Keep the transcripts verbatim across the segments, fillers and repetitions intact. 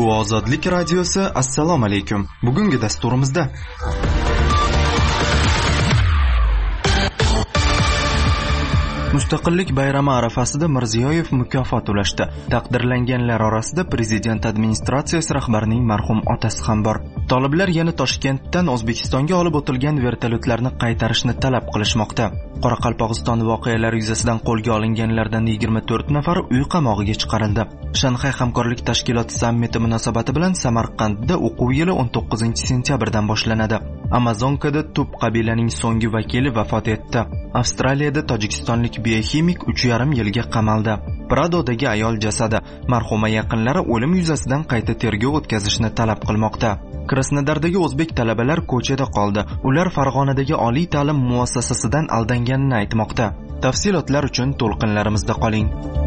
Bu Ozodlik radiosi. Assalomu alaykum. Bugungi dasturimizda Mustaqillik bayrami arafasida Mirziyoyev mukofot ulashdi. Taqdirlanganlar orasida prezident administratsiyasi rahbarining marhum otasi ham bor. Toliblar yana Toshkentdan O'zbekistonga olib o'tilgan vertolyotlarni qaytarishni talab qilishmoqda. Qoraqalpog'iston voqealari yuzasidan qo'lga olinganlardan yigirma to'rt nafar uy qamog'iga chiqarildi. Shanxay hamkorlik tashkiloti sammiti munosabati bilan Samarqandda o'quv yili o'n to'qqizinchi sentyabrdan boshlanadi. Amazonkada Tub qabilaning so'nggi vakili vafot etdi. Avstraliyada tojikistonlik bioximik uch yarim yilga qamaldi. Pradodagi ayol jasadi. Marhuma yaqinlari o'lim yuzasidan qayta tergov o'tkazishni talab qilmoqda. Krasnodardagi o'zbek talabalar ko'chada qoldi. Ular Farg'onadagi oliy ta'lim muassasasidan aldanganini aytmoqda. Tafsilotlar uchun to'lqinlarimizda qoling.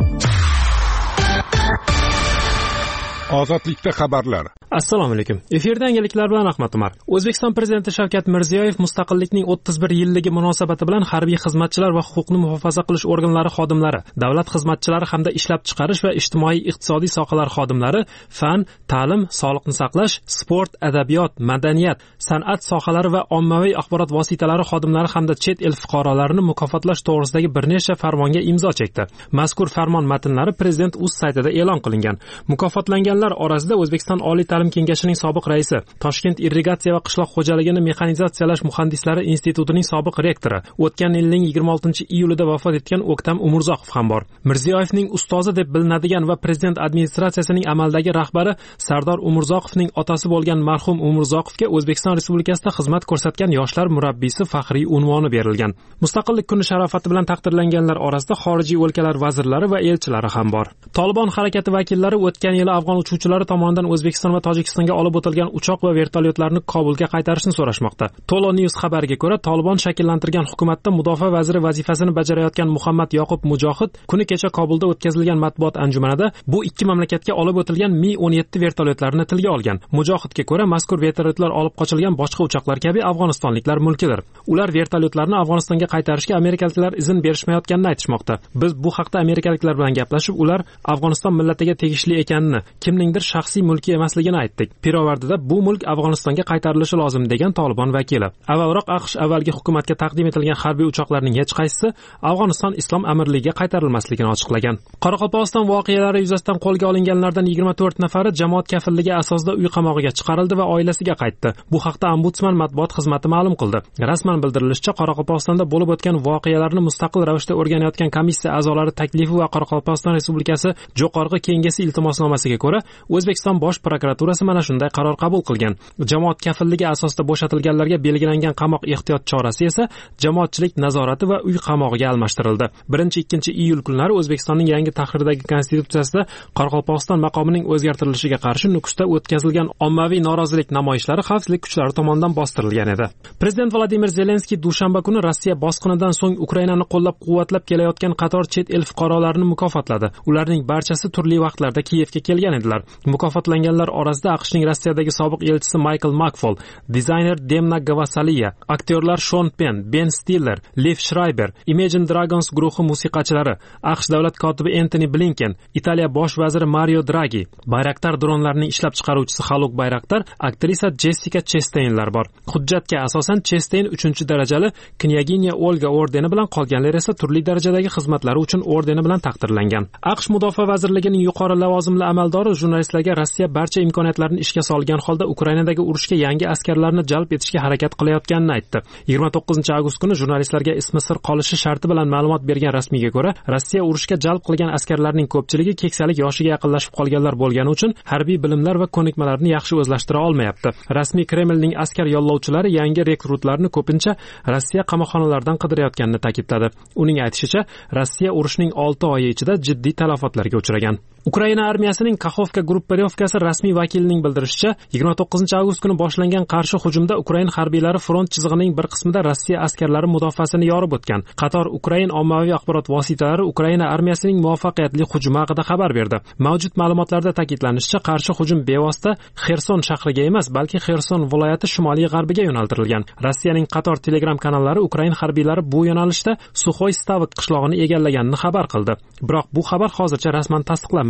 Ozodlikda xabarlar. Assalomu alaykum. Efirda yangiliklar bilan Ahmad Umar. O'zbekiston prezidenti Shavkat Mirziyoyev mustaqillikning o'ttiz bir yilligi munosabati bilan harbiy xizmatchilar va huquqni muhofaza qilish organlari xodimlari, davlat xizmatchilari hamda ishlab chiqarish va ijtimoiy iqtisodiy sohalar xodimlari, fan, ta'lim, sog'liqni saqlash, sport, adabiyot, madaniyat, san'at sohalari va ommaviy axborot vositalari xodimlari hamda chet el fuqarolarini mukofotlash to'g'risidagi bir nechta farmonga imzo chekdi. Mazkur farmon matnlari prezident o'z saytida e'lon qilingan. Mukofotlanganlar orasida O'zbekiston Oliy ta'lim kengashining sobiq raisi, Toshkent irrigatsiya va qishloq xo'jaligini mexanizatsiyalash muhandislari institutining sobiq rektori, o'tgan yilning yigirma oltinchi iyulida vafot etgan O'ktam Umurzoqov ham bor. Mirziyoyevning ustozi deb bilinadigan va prezident administratsiyasining amaldagi rahbari Sardor Umurzoqovning otasi bo'lgan marhum Umurzoqovga O'zbekiston Respublikasida xizmat ko'rsatgan yoshlar murabbiysi faxriy unvoni berilgan. Mustaqillik kuni sharofati bilan taqdirlanganlar orasida xorijiy o'lkalar vazirlari va elchilari ham bor. Tolibon harakati vakillari o'tgan yili afg'on uchuvchilari tomonidan O'zbekiston va Tojikistonga olib o'tilgan uchoq va vertolyotlarni Kobulga qaytarishni so'rashmoqda. Tolo News xabariga ko'ra, Tolibon shakllantirgan hukumatda mudofaa vaziri vazifasini bajarayotgan Muhammad Yoqub Mujohid kuni kecha Kobulda o'tkazilgan matbuot anjumanida bu ikki mamlakatga olib o'tilgan Mi o'n yetti vertolyotlarini tilga olgan. Mujohidga ko'ra, mazkur vertolyotlar olib qochilgan boshqa uchoqlar kabi afg'onistonliklar mulkidir. Ular vertolyotlarni Afg'onistonga qaytarishga amerikaliklar izn berishmayotganini aytishmoqda. Biz bu haqda amerikaliklar bilan gaplashib, ular Afg'oniston millatiga tegishli ekanini, kimningdir shaxsiy mulki emasligini aytdik. Pirovardida bu mulk Afg'onistonga qaytarilishi lozim degan Tolibon vakili. Avvalroq AQSh avvalgi hukumatga taqdim etilgan harbiy uchoqlarning hech qaysisi Afg'oniston Islom Amirligiga qaytarilmasligini ochiqlagan. Qoraqalpog'iston voqealari yuzasidan qo'lga olinganlardan yigirma to'rt nafari jamoat kafilligi asosida uy qamog'iga chiqarildi va oilasiga qaytdi. Bu haqda ombudsman matbuot xizmati ma'lum qildi. Rasman bildirilishicha, Qoraqalpog'istonda bo'lib o'tgan voqealarni mustaqil ravishda o'rganayotgan komissiya a'zolari taklifi va Qoraqalpog'iston Respublikasi Jo'qorg'i Kengashi iltimosnomasiga ko'ra O'zbekiston bosh prokuraturasi mana shunday qaror qabul qilgan. Jamoat kafilligi asosida bo'shatilganlarga belgilangan qamoq ehtiyot chorasi esa jamoatchilik nazorati va uy qamog'iga almashtirildi. birinchi ikkinchi iyul kunlari O'zbekistonning yangi tahrirdagi konstitutsiyasida Qoraqalpog'iston maqomining o'zgartirilishiga qarshi Nukusda o'tkazilgan ommaviy norozilik namoyishlari xavfsizlik kuchlari tomonidan bostirilgan edi. Prezident Vladimir Zelenskiy dushanba kuni Rossiya bosqinidan so'ng Ukrainani qo'llab-quvvatlab kelayotgan qator chet el fuqarolarini mukofotladi. Ularning barchasi turli vaqtlarda Kiyevga kelgan edilar. Mukofotlanganlar orasida AQShning Rossiyadagi sobiq elchisi Michael Makfol, dizayner Demna Gavasaliya, aktyorlar Sean Penn, Ben Stiller, Liv Schreiber, Imagine Dragons guruhi musiqachilari, AQSh davlat kotibi Anthony Blinken, Italiya bosh vaziri Mario Draghi, Bayraktar dronlarining ishlab chiqaruvchisi Haluk Bayraktar, aktrisa Jessica Chastainlar bor. Hujjatga asosan Chastain uchinchi darajali Knyaginya Olga ordeni bilan, qolganlar esa turli darajadagi xizmatlari uchun ordeni bilan taqdirlangan. AQSh mudofaa vazirligining yuqori lavozimli amaldori jurnalistlarga Rossiya barcha imkoniyatlarni ishga solgan holda Ukrainadagi urushga yangi askarlarni jalb etishga harakat qilayotganini aytdi. yigirma to'qqizinchi avgust kuni jurnalistlarga ismi sir qolishi sharti bilan ma'lumot bergan rasmiyga ko'ra, Rossiya urushga jalb qilgan askarlarning ko'pchiligi keksalik yoshiga yaqinlashib qolganlar bo'lgani uchun harbiy bilimlar va ko'nikmalarni yaxshi o'zlashtira olmayapti. Rasmiy Kremlning askar yollovchilari yangi rekrutlarni ko'pincha Rossiya qamoqxonalaridan qidirayotganini ta'kidladi. Uning aytishicha, Rossiya urushning olti oyi ichida jiddiy talafotlarga uchragan. Ukraina armiyasining Kaxovka gruppировkasi rasmiy vakilining bildirishicha, yigirma to'qqizinchi avgust kuni boshlangan qarshi hujumda Ukraina harbiylari front chizig'ining bir qismida Rossiya askarlari mudofaasini yorib o'tgan. Qator Ukraina ommaviy axborot vositalari Ukraina armiyasining muvaffaqiyatli hujumi haqida xabar berdi. Mavjud ma'lumotlarda ta'kidlanishicha, qarshi hujum bevosita Xerson shahriga emas, balki Xerson viloyati shimoliy g'arbiga yo'naltirilgan. Rossiyaning qator Telegram kanallari Ukraina harbiylari bu yo'nalishda Sukhoy Stavok qishlog'ini egallaganini xabar qildi. Biroq bu xabar hozircha rasman tasdiqlanmagan.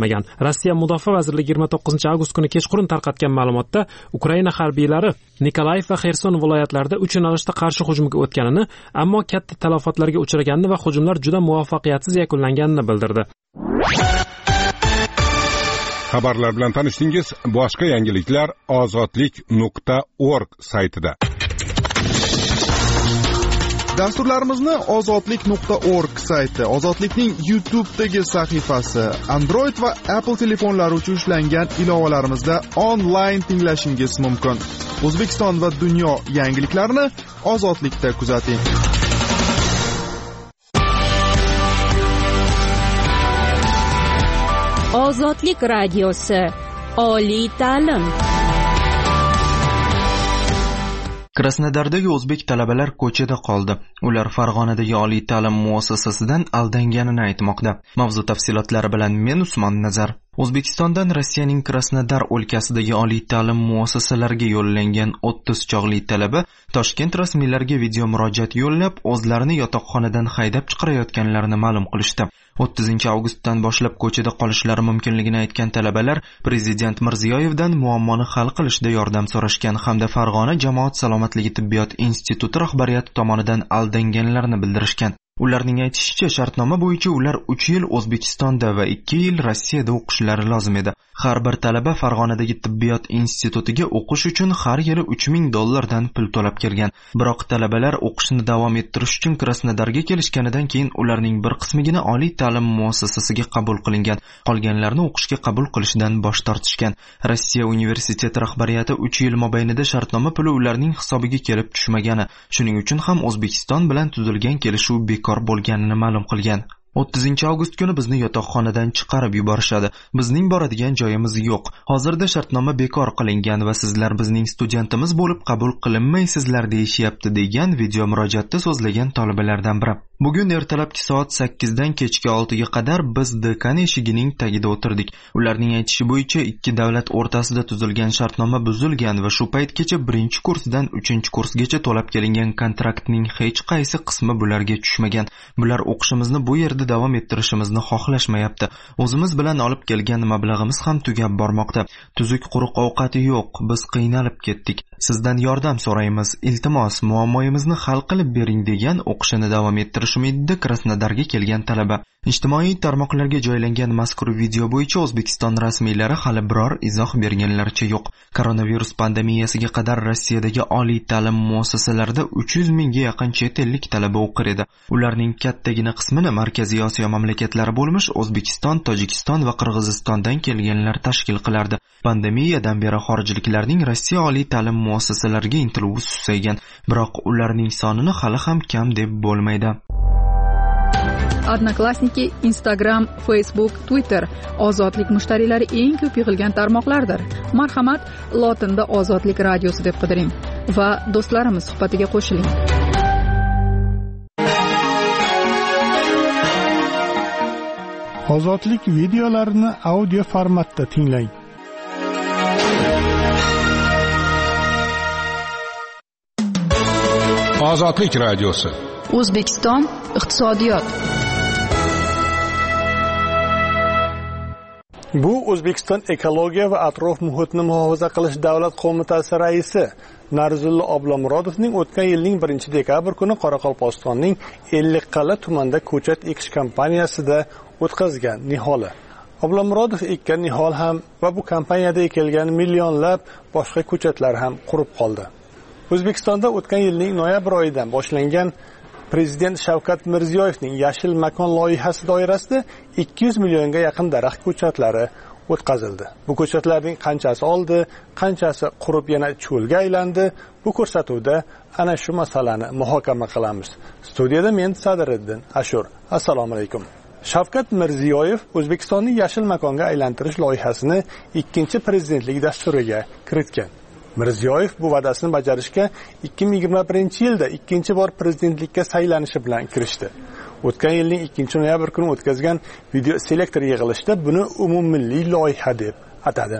aniqlanmagan. Rossiya Mudofaa vazirligi yigirma to'qqizinchi avgust kuni kechqurun tarqatgan ma'lumotda Ukraina harbiylari Nikolayev va Xerson viloyatlarida uch yo'nalishda qarshi hujumga o'tganini, ammo katta talafotlarga uchraganini va hujumlar juda muvaffaqiyatsiz yakunlanganini bildirdi. Xabarlar bilan tanishdingiz. Boshqa yangiliklar ozodlik nuqta org saytida. Dasturlarimizni ozodlik nuqta org sayti, Ozodlikning YouTube'dagi sahifasi, Android va Apple telefonlari uchun ishlangan ilovalarimizda onlayn tinglashingiz mumkin. O'zbekiston va dunyo yangiliklarini Ozodlikda kuzating. Ozodlik radiosi, oliy ta'lim. Krasnodardagi o'zbek talabalar ko'chada qoldi. Ular Farg'onadagi oliy ta'lim muassasasidan aldanganini aytmoqda. Mavzu tafsilotlari bilan men Usmon Nazar. O'zbekistondan Rossiyaning Krasnodar o'lkasidagi oliy ta'lim muassasalariga yo'llangan o'ttiz chog'li talaba Toshkent rasmiylariga video murojaat yo'llab, o'zlarini yotoqxonadan haydab chiqarayotganlarini ma'lum qilishdi. o'ttizinchi avgustdan boshlab ko'chada qolishlari mumkinligini aytgan talabalar Prezident Mirziyoyevdan muammoni hal qilishda yordam so'rashgan hamda Farg'ona jamoat salomatligi tibbiyot instituti rahbariyati tomonidan aldanganlarini bildirishgan. Ularning aytishicha, shartnoma bo'yicha ular uch yil O'zbekistonda va ikki yil Rossiyada o'qishlari lozim edi. Har bir talaba Farg'onadagi tibbiyot institutiga o'qish uchun har yili uch ming dollardan pul to'lab kelgan. Biroq talabalar o'qishni davom ettirish uchun Krasnodarga kelishganidan keyin ularning bir qismigina oliy ta'lim muassasasiga qabul qilingan, qolganlarni o'qishga qabul qilishdan bosh tortishgan. Rossiya universiteti rahbariyati uch yil mobaynida shartnoma puli ularning hisobiga kelib tushmagani, shuning uchun ham O'zbekiston bilan tuzilgan kelishuv bekor bo'lganini ma'lum qilgan. o'ttizinchi avgust kuni bizni yotoqxonadan chiqarib yuborishadi. Bizning boradigan joyimiz yo'q. Hozirda shartnoma bekor qilingan va sizlar bizning studentimiz bo'lib qabul qilinmaysizlar deyishyapti, degan video murojaatda so'zlagan talabalardan biri. Bugun ertalabki soat sakkizdan kechki oltiga qadar biz dekan eshigining tagida o'tirdik. Ularning aytishi bo'yicha ikki davlat o'rtasida tuzilgan shartnoma buzilgan va shu paytgacha birinchi kursdan uchinchi kursgacha to'lab kelingan kontraktning hech qaysi qismi bularga tushmagan. Bular o'qishimizni bu yerda davom ettirishimizni xohlashmayapti. O'zimiz bilan olib kelgan mablag'imiz ham tugab bormoqda. Tuzuk quruq ovqati yo'q. Biz qiynalib ketdik. Sizdan yordam so'raymiz. Iltimos, muammoyimizni hal qilib bering, degan o'qishini davom ettirish umidida Krasnodarga kelgan talaba. Ijtimoiy tarmoqlarga joylangan mazkur video bo'yicha O'zbekiston rasmiylari hali biror izoh berganlaricha yo'q. Koronavirus pandemiyasiga qadar Rossiyadagi oliy ta'lim muassasalarida uch yuz mingga yaqin chet ellik talaba o'qir edi. Ularning kattagina qismini Markaziy Osiyo mamlakatlari bo'lmish O'zbekiston, Tojikiston va Qirg'izistondan kelganlar tashkil qilardi. Pandemiyadan beri xorijliklarning Rossiya oliy ta'lim muassasalariga intiluvi susaygan, biroq ularning sonini hali ham kam deb bo'lmaydi. Odnoklassniki, Instagram, Facebook, Twitter ozodlik mushtariylari eng ko'p yig'ilgan tarmoqlardir. Marhamat, lotinda Ozodlik radiosi deb qidiring va do'stlarimiz suhbatiga qo'shiling. Ozodlik videolarini audio formatda tinglang. Ozodlik radiosi. O'zbekiston iqtisodiyot. Bu O'zbekiston ekologiya va atrof muhitni muhofaza qilish davlat qo'mitasi raisi Narzullo Oblomurodovning o'tgan yilning birinchi dekabr kuni Qoraqalpog'istonning Ellikqal'a tumanida ko'chat ekish kampaniyasida o'tkazgan niholi. Oblomurodov ekkan nihol ham va bu kampaniyada ekilgan millionlab boshqa ko'chatlar ham qurib qoldi. O'zbekistonda o'tgan yilning noyabr oyidan boshlangan Prezident Shavkat Mirziyoyevning Yashil makon loyihasi doirasida ikki yuz millionga yaqin daraxt ko'chatlari o'tkazildi. Bu ko'chatlarning qanchasi oldi, qanchasi qurib yana cho'lga aylandi, bu ko'rsatuvda ana shu masalani muhokama qilamiz. Studiyada men Sadiriddin Ashur. Assalomu alaykum. Shavkat Mirziyoyev O'zbekistonni yashil makonga aylantirish loyihasini ikkinchi prezidentlik dasturiga kiritgan. Mirziyoyev bu va'dasini bajarishga ikki ming yigirma birinchi yilda ikkinchi bor prezidentlikka saylanishi bilan kirishdi. O'tgan yilning ikkinchi noyabr kuni o'tkazgan video selektor yig'ilishida buni umummilliy loyiha deb atadi.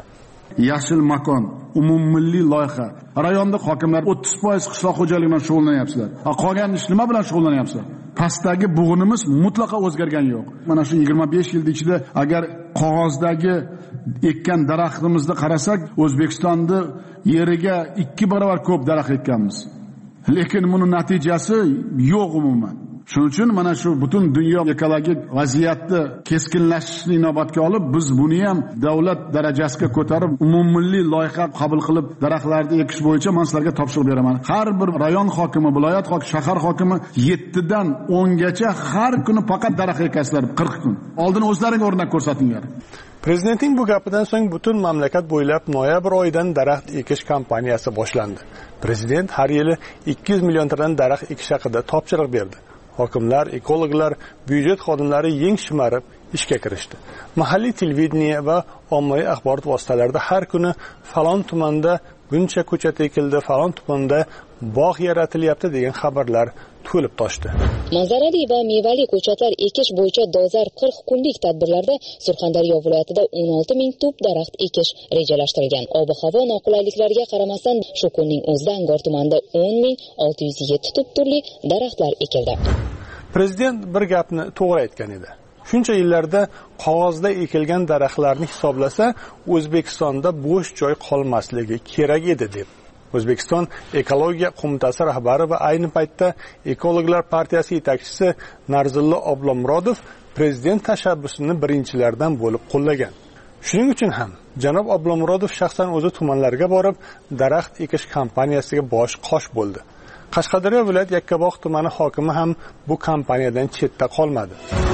Yashil makon, umummilliy loyiha. Rayonda hokimlar o'ttiz foiz qishloq xo'jaligi bilan shug'ullanyapsizlar. Qolgan ish nima bilan shug'ullanyapsizlar? Pastdagi bug'unimiz mutlaqo o'zgargani yo'q. Mana shu yigirma besh yil ichida agar qog'ozdagi ekkan daraxtimizni qarasak, O'zbekistonda yeriga ikki barobar ko'p daraxt ekkanmiz. Lekin buni natijasi yo'q umuman. Shuning uchun mana shu butun dunyo ekologik vaziyatni keskinlashishni inobatga olib, biz buni ham davlat darajasiga ko'tarib, umummilliy loyiha qabul qilib, daraxtlarni ekish bo'yicha men sizlarga topshiriq beraman. Har bir rayon hokimi, viloyat hokimi, shahar hokimi yettidan o'ngacha har kuni faqat daraxt ekasizlar qirq kun. Oldin o'zlaring o'rnak ko'rsatinglar. Prezidentning bu gapidan so'ng butun mamlakat bo'ylab noyabr oyidan daraxt ekish kampaniyasi boshlandi. Prezident har yili ikki yuz million tadan daraxt ekish haqida topshiriq berdi. Hokimlar, ekologlar, byudjet xodimlari yeng shimarib ishga kirishdi. Mahalliy televideniye va ommaviy axborot vositalarida har kuni falon tumanda buncha ko'chat ekildi, falon tumanda bog' yaratilyapti degan xabarlar to'lib toshdi. Manzarali va mevali ko'chatlar ekish bo'yicha dolzarb qirq kunlik tadbirlarda Surxondaryo viloyatida o'n olti ming tup daraxt ekish rejalashtirilgan. Ob-havo noqulayliklariga qaramasdan shu kunning o'zida Angor tumanida o'n ming olti yuz yetti tup turli daraxtlar ekildi. Prezident bir gapni to'g'ri aytgan edi. Shuncha yillarda qog'ozda ekilgan daraxtlarni hisoblasa, O'zbekistonda bo'sh joy qolmasligi kerak edi deb. O'zbekiston ekologiya qo'mitasi rahbari va ayni paytda Ekologlar partiyasi yetakchisi Narzullo Oblomurodov prezident tashabbusini birinchilardan bo'lib qo'llagan. Shuning uchun ham janob Oblomurodov shaxsan o'zi tumanlarga borib, daraxt ekish kampaniyasiga bosh qosh bo'ldi. Qashqadaryo viloyat Yakkabog' tumani hokimi ham bu kampaniyadan chetda qolmadi.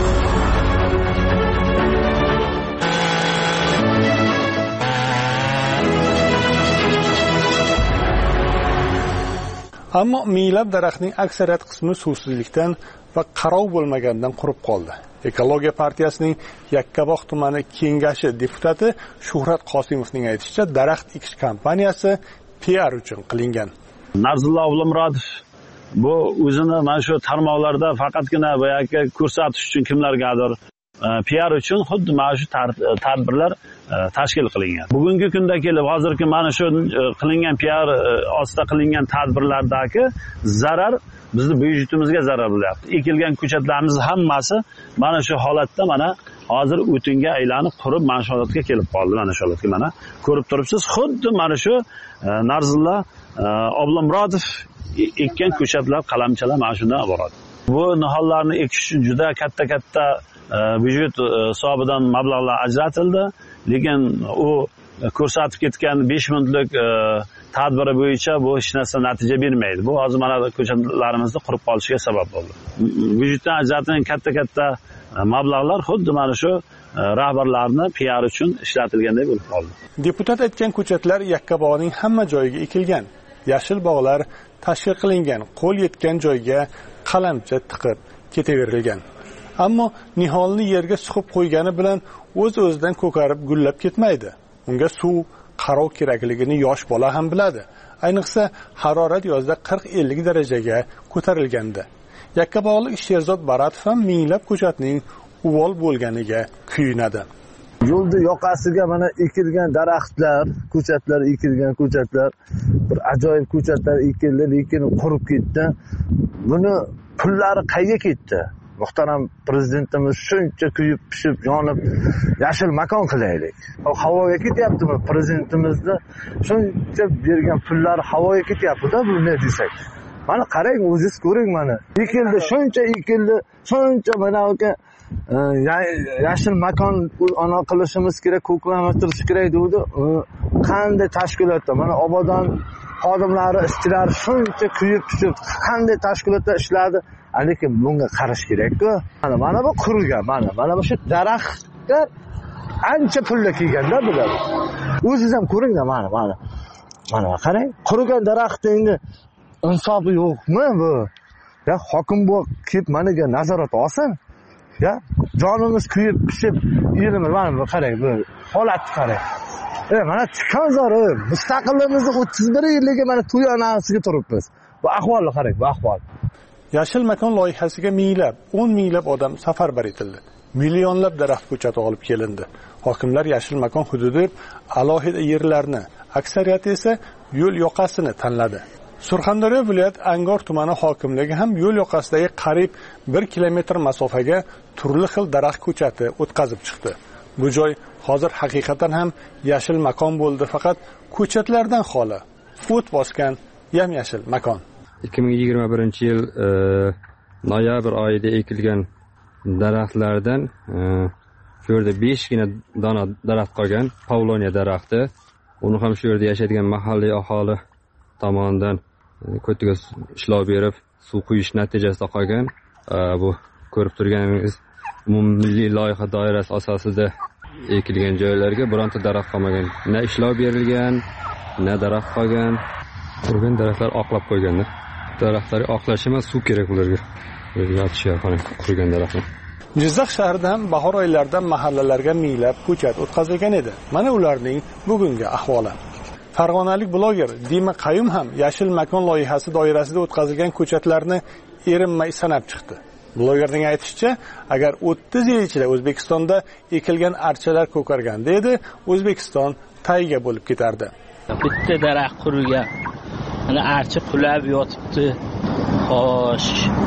Ammo minglab daraxtning aksariyat qismi suvsizlikdan va qarov bo'lmagandan qurib qoldi. Ekologiya partiyasining Yakkabog' tumani kengashi deputati Shuhrat Qosimovning aytishicha, daraxt ekish kampaniyasi P R uchun qilingan. Narzullo Oblomurodov bu o'zini mana shu tarmoqlarda faqatgina boyagi ko'rsatish uchun kimlargadir P R uchun xuddi mana shu tadbirlar tashkil qilingan. Bugungi kunda kelib hozirgi mana shu qilingan P R ostida qilingan tadbirlardagi zarar bizning byudjetimizga zarar bo'lyapti. Ekilgan ko'chatlarimiz hammasi mana shu holatda mana hozir o'tinga aylanib qurib mana shu holatga kelib qoldi. Mana shu holatga mana ko'rib turibsiz. Xuddi mana shu Narzullo Oblomurodov ekkan ko'chatlar, qalamchalar mana shundan iborat. Bu nihollarni ekish uchun juda katta-katta byudjet hisobidan mablag'lar ajratildi, lekin u ko'rsatib ketgan besh minutlik tadbiri bo'yicha bu hech narsa natija bermaydi. Bu hozir mana ko'chatlarimizni qurib qolishiga sabab bo'ldi. Byudjetdan ajratilgan katta-katta mablag'lar xuddi mana shu rahbarlarni P R uchun ishlatilganday bo'lib qoldi. Deputat aytgan ko'chatlar Yakkabog'ning hamma joyiga ekilgan. Yashil bog'lar tashkil qilingan, qo'l yetgan joyga qalamcha tiqib ketaverilgan. Ammo niholni yerga suqib qo'ygani bilan o'z-o'zidan ko'karib gullab ketmaydi. Unga suv, qarov kerakligini yosh bola ham biladi. Ayniqsa harorat yozda qirq ellik darajaga ko'tarilganda. Yakkabog'lik Sherzod Baratov ham minglab ko'chatning uvol bo'lganiga kuyinadi. Yo'lda yoqasiga mana ekilgan daraxtlar, ko'chatlar ekilgan ko'chatlar, bir ajoyib ko'chatlar ekildi, lekin qurib ketdi. Buni pullari qayerga ketdi? Muhtaram prezidentimiz shuncha kuyib pishib yonib yashil makon qilaylik. Havoga ketyaptimi prezidentimizni shuncha bergan pullari havoga ketyapti-da, bu ne desak. Mana qarang, o'zingiz ko'ring mana. Ekildi, shuncha ekildi, shuncha mana aka yashil makon ana qilishimiz kerak, ko'klamashtirish kerak dedi. Qanday tashkilotda mana Obodon xodimlari, ishchilari shuncha kuyib pishib qanday tashkilotda ishladi. Lekin bunga qarash kerak-ku. Mana mana bu qurgan, mana mana shu daraxtga ancha pulla kelganda bular. O'zingiz ham ko'ring-da mana mana. Mana qarang, qurgan daraxtning insofi yo'qmi bu? Ya hokim bu kelib managa nazorat olsin. Ya jonimiz kuyib pishib yilimiz mana bu qarang, bu holatni qarang. E mana chiqanzor, mustaqilligimizning o'ttiz bir yilligi mana to'y anasiga turibmiz. Bu ahvolni qarang, bu ahvol. Yashil makon loyihasiga minglab, o'n minglab odam safarbar etildi. Millionlab daraxt ko'chati olib kelindi. Hokimlar yashil makon hududi alohida yerlarni, aksariyati esa yo'l yoqasini tanladi. Surxondaryo viloyat Angor tumani hokimligi ham yo'l yoqasidagi qariyb bir kilometr masofaga turli xil daraxt ko'chati o'tkazib chiqdi. Bu joy hozir haqiqatan ham yashil makon bo'ldi, faqat ko'chatlardan xoli. O't bosgan yam-yashil makon. ikki ming yigirma birinchi yil e, noyabr oyida ekilgan daraxtlardan e, shu yerda beshgina dona daraxt qolgan, Pavloniya daraxti. Uni ham shu yerda yashaydigan mahalliy aholi tomonidan ko'tiga ishlov berib, suv quyish natijasida qolgan. E, bu ko'rib turganingiz umummilliy loyiha doirasi asosida ekilgan joylarga bironta daraxt qolmagan. Na ishlov berilgan, na daraxt qolgan. Turgan daraxtlar oqlab qo'yganlar. Daraxtlarga oqlash emas, suv kerak ularga. Yotishyapti qurigan daraxtlar. Jizzax shahrida ham bahor oylarida mahallalarga minglab ko'chat o'tkazilgan edi. Mana ularning bugungi ahvoli. Farg'onalik bloger Dima Qayum ham yashil makon loyihasi doirasida o'tkazilgan ko'chatlarni erinmay sanab chiqdi. Blogerning aytishicha, agar o'ttiz yil ichida O'zbekistonda ekilgan archalar ko'karganda edi, O'zbekiston tayga bo'lib ketardi. Bitta daraxt qurigan, mana archa qulab yotibdi. Xo'sh.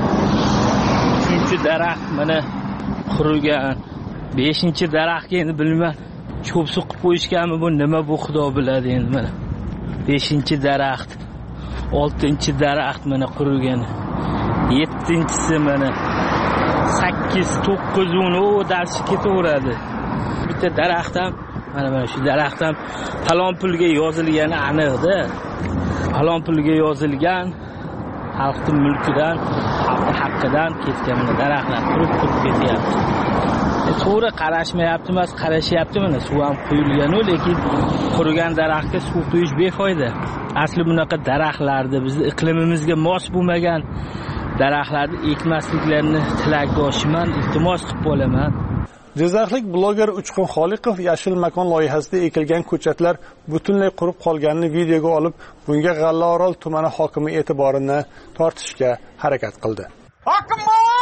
Uchinchi daraxt mana qurigan. Beshinchi daraxtga endi bilmayman, cho'p suqib qo'yishganmi bu, nima bu Xudo biladi endi mana. Beshinchi daraxt, oltinchi daraxt mana qurigan. Yettinchisi mana sakkiz, to'qqiz, o'n o darsi ketaveradi. Bitta daraxt ham mana mana shu daraxt ham falon pulga yozilgani aniqda. Falon pulga yozilgan, xalqning mulkidan, xalq haqqidan ketgan mana daraxtlar qurib qurib ketyapti. To'g'ri qarashmayapti emas, qarashyapti mana suv ham quyilgan-ku, lekin qurigan daraxtga suv quyish befoyda. Asli bunaqa daraxtlarni bizning iqlimimizga mos bo'lmagan daraxtlarni ekmasliklarini tilakdoshman, iltimos qilib qolaman. Jizzaxlik bloger Uchqun Xoliqov yashil makon loyihasida ekilgan ko'chatlar butunlay qurib qolganini videoga olib, bunga G'allaorol tumani hokimi e'tiborini tortishga harakat qildi. Hokim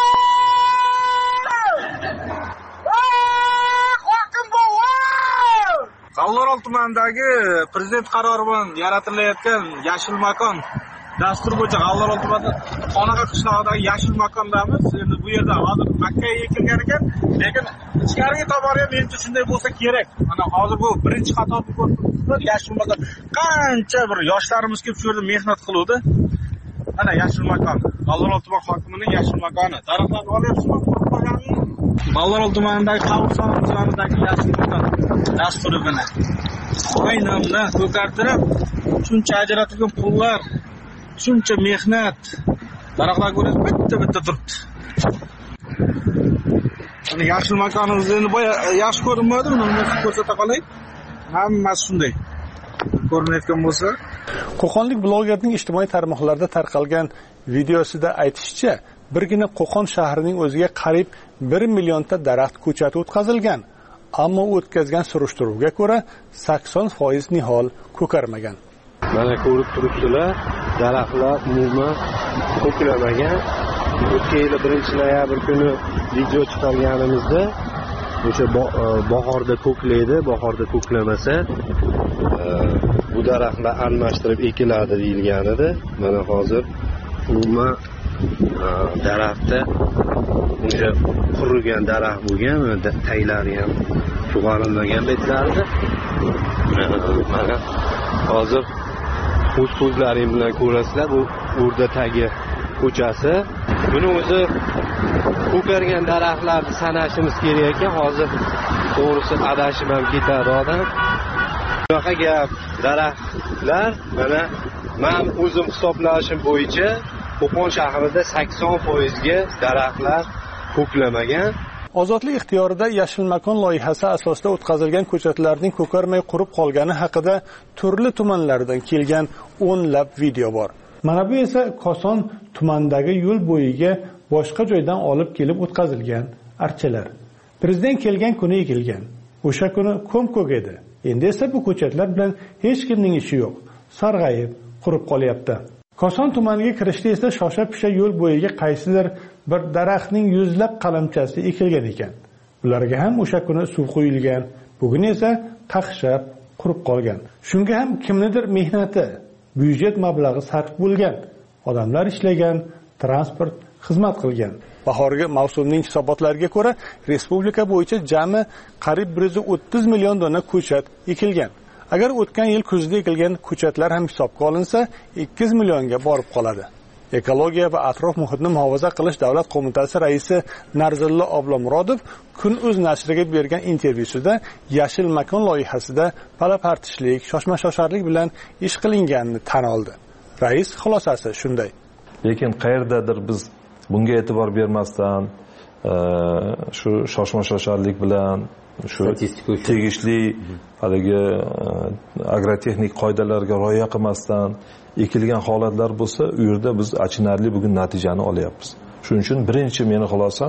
G'allaorol tumanidagi prezident qarori bilan yaratilayotgan yashil makon dastur bo'yicha G'allaorol tumani Qonaqa qishlog'idagi yashil makondamiz. Endi bu yerda hozir makka ekilgan ekan, lekin ichkariga tomoni ham menimcha shunday bo'lsa kerak. Mana hozir bu birinchi xatoni ko'rib, yashil makon qancha bir yoshlarimiz kelib shu yerda mehnat qiluvdi. Mana yashil makon, G'allaorol tuman hokimining yashil makoni. Daraxtlarni olyapsizmi? Qurib qo'yganmi? G'allaorol tumanidagi Qabulson tumanidagi yashil makon dasturi bilan aynan bilan ko'kartirib, shuncha ajratilgan pullar, shuncha mehnat, daraxtlar ko'rasiz, bitta-bitta turibdi. Mana yashil makonimiz endi boya yaxshi ko'rinmaydi, uni ko'rsata qolay. Hammasi shunday ko'rinayotgan bo'lsa. Qo'qonlik blogerning ijtimoiy tarmoqlarda tarqalgan videosida aytishicha, birgina Qo'qon shahrining o'ziga qariyb bir millionta daraxt ko'chati o'tkazilgan. Ammo o'tkazgan surishtiruvga ko'ra sakson foiz nihol ko'karmagan. Mana ko'rib turibsizlar, daraxtlar umuman ko'klamagan. O'tgan yil birinchi noyabr kuni video chiqarganimizda o'sha bahorda ko'klaydi, bahorda ko'klamasa bu daraxtlar almashtirib ekiladi deyilgan edi. Mana hozir umuman daraxtda o'sha qurigan daraxt bo'lgan, taglari ham sug'orilmagan betlarida. Mana hozir o'z ko'zlaring bilan ko'rasizlar, bu o'rda tagi ko'chasi. Buni o'zi ko'kargan daraxtlarni sanashimiz kerak ekan, hozir to'g'risi adashib ham ketadi odam. Shunaqa gap, daraxtlar mana men o'zim hisoblashim bo'yicha Qo'qon shahrida sakson foiz ga daraxtlar ko'klamagan. Ozodlik ixtiyorida yashil makon loyihasi asosida o'tkazilgan ko'chatlarning ko'karmay qurib qolgani haqida turli tumanlardan kelgan o'nlab video bor. Mana bu esa Koson tumanidagi yo'l bo'yiga boshqa joydan olib kelib o'tkazilgan archalar. Prezident kelgan kuni ekilgan. O'sha kuni ko'm-ko'k edi. Endi esa bu ko'chatlar bilan hech kimning ishi yo'q. Sarg'ayib, qurib qolyapti. Koson tumaniga kirishda esa shosha-pisha yo'l bo'yiga qaysidir bir daraxtning yuzlab qalamchasi ekilgan ekan. ularga ham o'sha kuni suv quyilgan, bugun esa qaqshab qurib qolgan. Shunga ham kimnidir mehnati, byudjet mablag'i sarf bo'lgan, odamlar ishlagan, transport xizmat qilgan. Bahorgi mavsumning hisobotlariga ko'ra, respublika bo'yicha jami qariyb bir yuz o'ttiz million dona ko'chat ekilgan. Agar o'tgan yil kuzda ekilgan ko'chatlar ham hisobga olinsa, ikki yuz millionga borib qoladi. Ekologiya va atrof muhitni muhofaza qilish davlat qo'mitasi raisi Narzullo Oblomurodov Kun.uz nashriga bergan intervyusida Yashil makon loyihasida palapartishlik, shoshma-shosharlik bilan ish qilinganini tan oldi. Rais xulosasi shunday. Lekin qayerdadir biz bunga e'tibor bermasdan, shu shoshma-shosharlik bilan shu tegishli haligi agrotexnik qoidalarga rioya qilmasdan ekilgan holatlar bo'lsa, u yerda biz achinarli bugun natijani olyapmiz. Shuning uchun birinchi meni xulosam,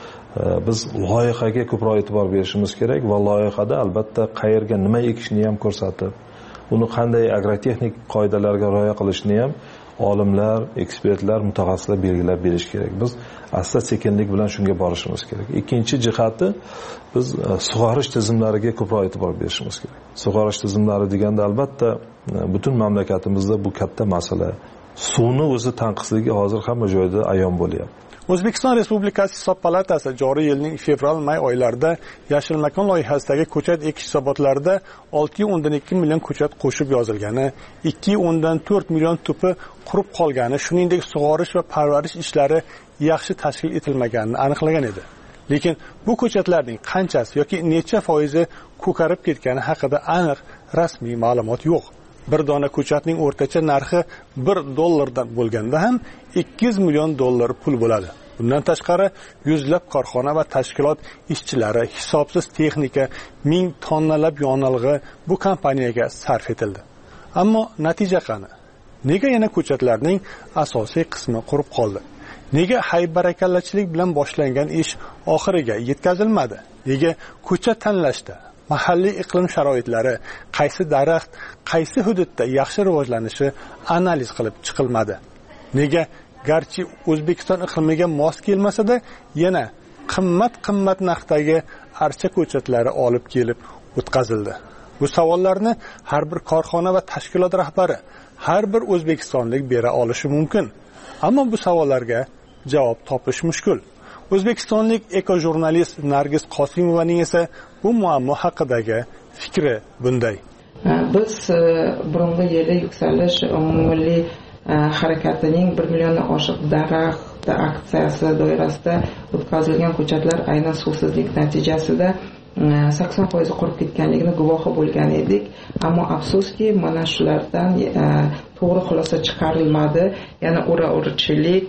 biz loyihaga ko'proq e'tibor berishimiz kerak va loyihada albatta qayerga nima ekishni ham ko'rsatib, uni qanday agrotexnik qoidalarga rioya qilishni ham olimlar, ekspertlar, mutaxassislar belgilab berish kerak. Biz asta sekinlik bilan shunga borishimiz kerak. Ikkinchi jihati, biz sug'orish tizimlariga ko'proq e'tibor berishimiz kerak. Sug'orish tizimlari deganda albatta butun mamlakatimizda bu katta masala. Suvni o'zi tanqisligi hozir hamma joyda ayon bo'lyapti. O'zbekiston Respublikasi Hisob palatasi joriy yilning fevral-may oylarida Yashil makon loyihasidagi ko'chat ekish hisobotlarida olti nuqta o'ndan ikki million ko'chat qo'shib yozilgani, ikki nuqta o'ndan to'rt million tupi qurib qolgani, shuningdek sug'orish va parvarish ishlari yaxshi tashkil etilmaganini aniqlagan edi. Lekin bu ko'chatlarning qanchasi yoki necha foizi ko'karib ketgani haqida aniq rasmiy ma'lumot yo'q. Bir dona ko'chatning o'rtacha narxi bir dollardan bo'lganda ham ikki yuz million dollar pul bo'ladi. Bundan tashqari yuzlab korxona va tashkilot ishchilari, hisobsiz texnika, ming tonnalab yonilg'i bu kompaniyaga sarf etildi. Ammo natija qani? Nega yana ko'chatlarning asosiy qismi qurib qoldi? Nega haybarakallachilik bilan boshlangan ish oxiriga yetkazilmadi? Nega ko'chat tanlashda mahalliy iqlim sharoitlari, qaysi daraxt, qaysi hududda yaxshi rivojlanishi analiz qilib chiqilmadi? Nega garchi O'zbekiston iqlimiga mos kelmasa-da, yana qimmat-qimmat narxdagi archa ko'chatlari olib kelib o'tkazildi? Bu savollarni har bir korxona va tashkilot rahbari, har bir o'zbekistonlik bera olishi mumkin. Ammo bu savollarga javob topish mushkul. O'zbekistonlik ekojurnalist Nargiz Qosimovaning esa bu muammo haqidagi fikri bunday. Biz burungi yili yuksalish umummilliy harakatining bir milliondan oshiq daraxt aksiyasi doirasida o'tkazilgan ko'chatlar aynan suvsizlik natijasida sakson foiz qurib ketganligini guvohi bo'lgan edik. Ammo afsuski, mana shulardan to'g'ri xulosa chiqarilmadi. Yana ura-urchilik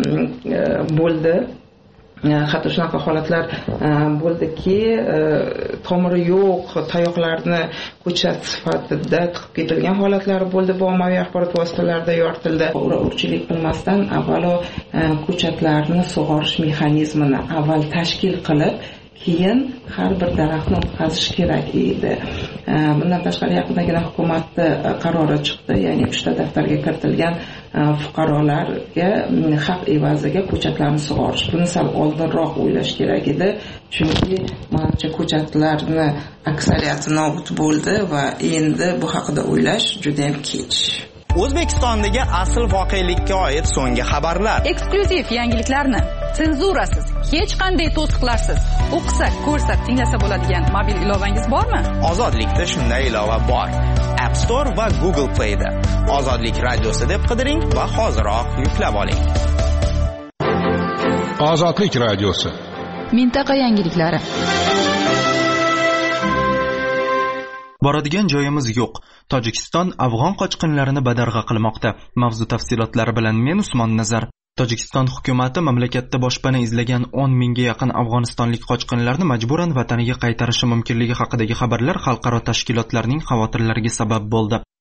bo'ldi. Hatto shunaqa holatlar bo'ldiki, tomiri yo'q tayoqlarni ko'chat sifatida tiqib ketilgan holatlar bo'ldi. Bu ommaviy axborot vositalarida yoritildi. Ura-urchilik bilmasdan avvalo ko'chatlarni sug'orish mexanizmini avval tashkil qilib, keyin har bir daraxtni o'tkazish kerak edi. Bundan tashqari yaqindagina hukumatning qarori chiqdi, ya'ni uchta daftarga kiritilgan fuqarolarga haq evaziga ko'chatlarni sug'orish. Buni sal oldinroq o'ylash kerak edi, chunki manimcha ko'chatlarni aksariyati nobud bo'ldi va endi bu haqida o'ylash juda ham kech. O'zbekistondagi asl voqelikka oid so'nggi xabarlar, eksklyuziv yangiliklarni senzurasiz, hech qanday to'siqlarsiz o'qisa, ko'rsa, tinglasa bo'ladigan mobil ilovangiz bormi? Ozodlikda shunday ilova bor. App Store va Google Play da Ozodlik radiosi deb qidiring va hoziroq yuklab oling. Ozodlik radiosi. Mintaqa yangiliklari. Boradigan joyimiz yo'q. Tojikiston afg'on qochqinlarini badarg'a qilmoqda. Mavzu tafsilotlari bilan men Usmon Nazar. Tojikiston hukumati mamlakatda boshpana izlagan o'n mingga yaqin afg'onistonlik qochqinlarni majburan vataniga qaytarishi mumkinligi haqidagi xabarlar xalqaro tashkilotlarning xavotirlariga sabab bo'ldi.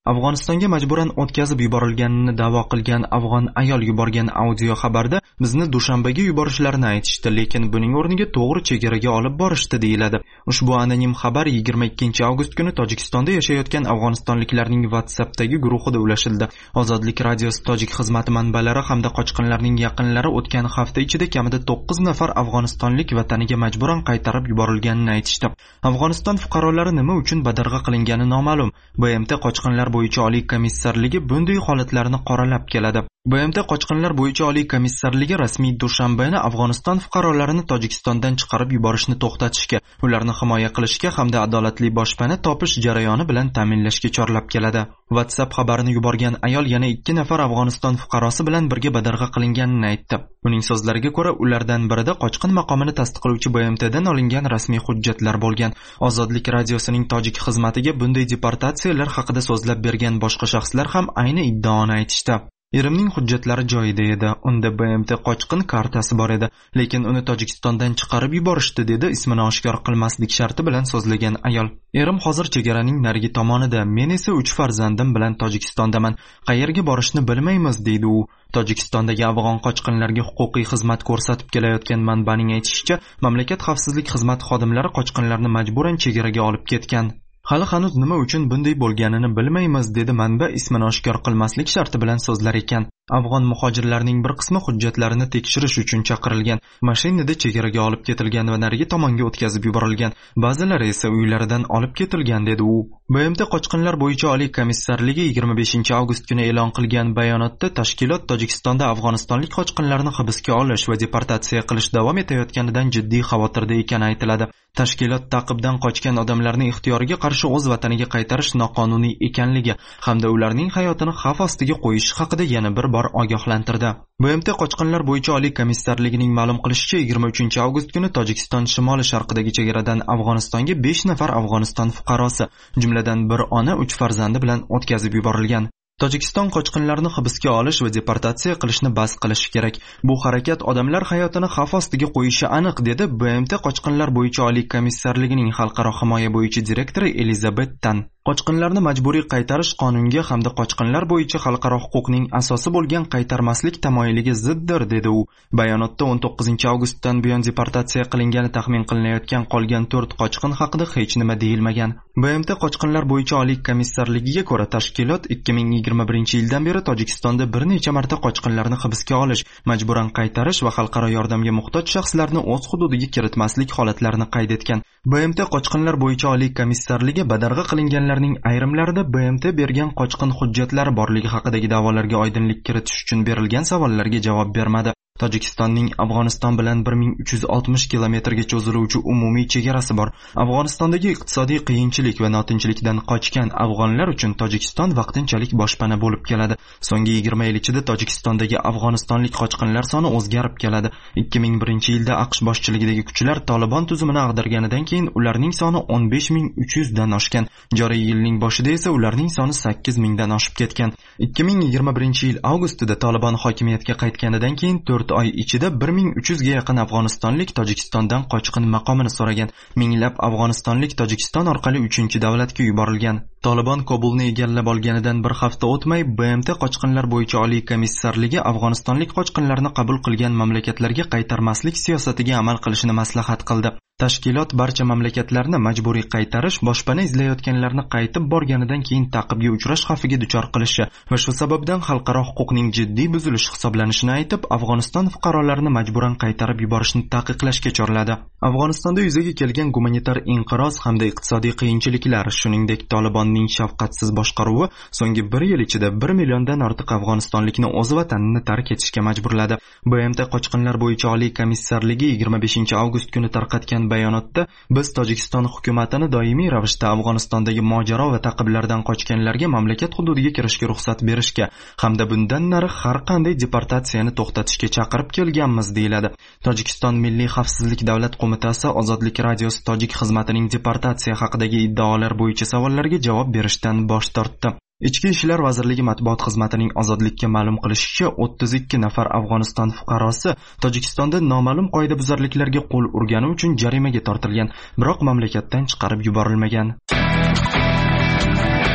Afg'onistonga majburan o'tkazib yuborilganini da'vo qilgan afg'on ayol yuborgan audio xabarda bizni Dushanbaga yuborishlarini aytishdi, lekin buning o'rniga to'g'ri chegaraga olib borishdi deyiladi. Ushbu anonim xabar yigirma ikkinchi avgust kuni Tojikistonda yashayotgan afg'onistonliklarning WhatsAppdagi guruhida ulashildi. Ozodlik radiosi tojik xizmati manbalari hamda qochqinlarning yaqinlari o'tgan hafta ichida kamida to'qqiz nafar afg'onistonlik vataniga majburan qaytarib yuborilganini aytishdi. Afg'oniston fuqarolari nima uchun badarg'a qilingani noma'lum. B M T qochqinlar bo'yicha oliy komissarligi bunday holatlarni qoralab keladi. B M T qochqinlar bo'yicha oliy komissarligi rasmiy Dushanbani Afg'oniston fuqarolarini Tojikistondan chiqarib yuborishni to'xtatishga, ularni himoya qilishga hamda adolatli boshpana topish jarayoni bilan ta'minlashga chorlab keladi. WhatsApp xabarini yuborgan ayol yana ikki nafar Afg'oniston fuqarosi bilan birga badarg'a qilinganini aytdi. Uning so'zlariga ko'ra, ulardan birida qochqin maqomini tasdiqlovchi B M Tdan olingan rasmiy hujjatlar bo'lgan. Ozodlik radiosining tojik xizmatiga bunday deportatsiyalar haqida so'zlab bergan boshqa shaxslar ham ayni iddaoni aytishdi. Erimning hujjatlari joyida edi. Unda B M T qochqin kartasi bor edi, lekin uni Tojikistondan chiqarib yuborishdi, dedi ismini oshkor qilmaslik sharti bilan so'zlagan ayol. Erim hozir chegaraning narigi tomonida, men esa uch farzandim bilan Tojikistondaman. Qayerga borishni bilmaymiz, deydi u. Tojikistondagi afg'on qochqinlarga huquqiy xizmat ko'rsatib kelayotgan manbaning aytishicha, mamlakat xavfsizlik xizmati xodimlari qochqinlarni majburan chegaraga olib ketgan. Hali hanuz nima uchun bunday bo'lganini bilmaymiz, dedi manba ismini oshkor qilmaslik sharti bilan so'zlar ekan. Afg'on muhojirlarning bir qismi hujjatlarini tekshirish uchun chaqirilgan, mashinada chegaraga olib ketilgan va narigi tomonga o'tkazib yuborilgan. Ba'zilari esa uylaridan olib ketilgan, dedi u. B M T qochqinlar bo'yicha oliy komissarligi yigirma beshinchi avgust kuni e'lon qilgan bayonotda tashkilot Tojikistonda afg'onistonlik qochqinlarni hibsga olish va deportatsiya qilish davom etayotganidan jiddiy xavotirda ekani aytiladi. Tashkilot ta'qibdan qochgan odamlarni ixtiyoriga qarshi o'z vataniga qaytarish noqonuniy ekanligi hamda ularning hayotini xavf ostiga qo'yish haqida yana bir bor ogohlantirdi. B M T qochqinlar bo'yicha oliy komissarligining ma'lum qilishicha, yigirma uchinchi avgust kuni Tojikiston shimoli sharqidagi chegaradan Afg'onistonga besh nafar Afg'oniston fuqarosi, jumladan bir ona, uch farzandi bilan o'tkazib yuborilgan. Tojikiston qochqinlarni hibsga olish va deportatsiya qilishni bas qilishi kerak. Bu harakat odamlar hayotini xavf ostiga qo'yishi aniq, dedi B M T qochqinlar bo'yicha oliy komissarligining xalqaro himoya bo'yicha direktori Elizabeth Tan. Qochqinlarni majburiy qaytarish qonunga hamda qochqinlar bo'yicha xalqaro huquqning asosi bo'lgan qaytarmaslik tamoyiliga ziddir, dedi u. Bayonotda o'n to'qqizinchi avgustdan buyon deportatsiya qilingani taxmin qilinayotgan qolgan to'rt qochqin haqida hech nima deyilmagan. B M T qochqinlar bo'yicha oliy komissarligiga ko'ra, tashkilot ikki ming yigirma birinchi yildan beri Tojikistonda bir necha marta qochqinlarni hibsga olish, majburan qaytarish va xalqaro yordamga muhtoj shaxslarni o'z hududiga kiritmaslik holatlarini qayd etgan. B M T qochqinlar bo'yicha oliy komissarligi badarg'a qilinganlarning ayrimlarida B M T bergan qochqin hujjatlari borligi haqidagi da'volarga oydinlik kiritish uchun berilgan savollarga javob bermadi. Tojikistonning Afg'oniston bilan bir ming uch yuz oltmish kilometrga cho'ziluvchi umumiy chegarasi bor. Afg'onistondagi iqtisodiy qiyinchilik va notinchlikdan qochgan afg'onlar uchun Tojikiston vaqtinchalik boshpana bo'lib keladi. So'nggi yigirma yil ichida Tojikistondagi afg'onistonlik qochqinlar soni o'zgarib keladi. ikki ming birinchi yilda AQSh boshchiligidagi kuchlar Tolibon tuzumini ag'darganidan keyin ularning soni o'n besh ming uch yuz dan oshgan. Joriy yilning boshida esa ularning soni sakkiz ming dan oshib ketgan. ikki ming yigirma birinchi yil avgustida Tolibon hokimiyatga qaytganidan keyin to'rt oy ichida bir ming uch yuzga yaqin afg'onistonlik Tojikistondan qochqin maqomini so'ragan. Minglab afg'onistonlik Tojikiston orqali uchinchi davlatga yuborilgan. Tolibon Kobulni egallab olganidan bir hafta o'tmay B M T qochqinlar bo'yicha oliy komissarligi afg'onistonlik qochqinlarni qabul qilgan mamlakatlarga qaytarmaslik siyosatiga amal qilishini maslahat qildi. Tashkilot barcha mamlakatlarni majburiy qaytarish, boshpana izlayotganlarni qaytib borganidan keyin ta'qibga uchrash xavfiga duchor qilishi va shu sababdan xalqaro huquqning jiddiy buzilishi hisoblanishini aytib, Afg'oniston fuqarolarini majburan qaytarib yuborishni taqiqlashga chorladi. Afg'onistonda yuzaga kelgan gumanitar inqiroz hamda iqtisodiy qiyinchiliklar, shuningdek Tolibonning shafqatsiz boshqaruvi so'nggi bir yil ichida bir milliondan ortiq afg'onistonlikni o'z vatanini tark etishga majburladi. B M T qochqinlar bo'yicha oliy komissarligi yigirma beshinchi avgust kuni tarqatgan bayonotda, biz Tojikiston hukumatini doimiy ravishda Afg'onistondagi mojaro va ta'qiblardan qochganlarga mamlakat hududiga kirishga ruxsat berishga hamda bundan nari har qanday deportatsiyani to'xtatishga chaqirib kelganmiz, deyiladi. Tojikiston Milliy xavfsizlik davlat qo'mitasi Ozodlik radiosi tojik xizmatining deportatsiya haqidagi iddaolar bo'yicha savollarga javob berishdan bosh tortdi. Ichki ishlar vazirligi matbuot xizmatining Ozodlikka ma'lum qilishicha, o'ttiz ikki nafar Afg'oniston fuqarosi Tojikistonda noma'lum qoidabuzarliklarga qo'l urgani uchun jarimaga tortilgan, biroq mamlakatdan chiqarib yuborilmagan.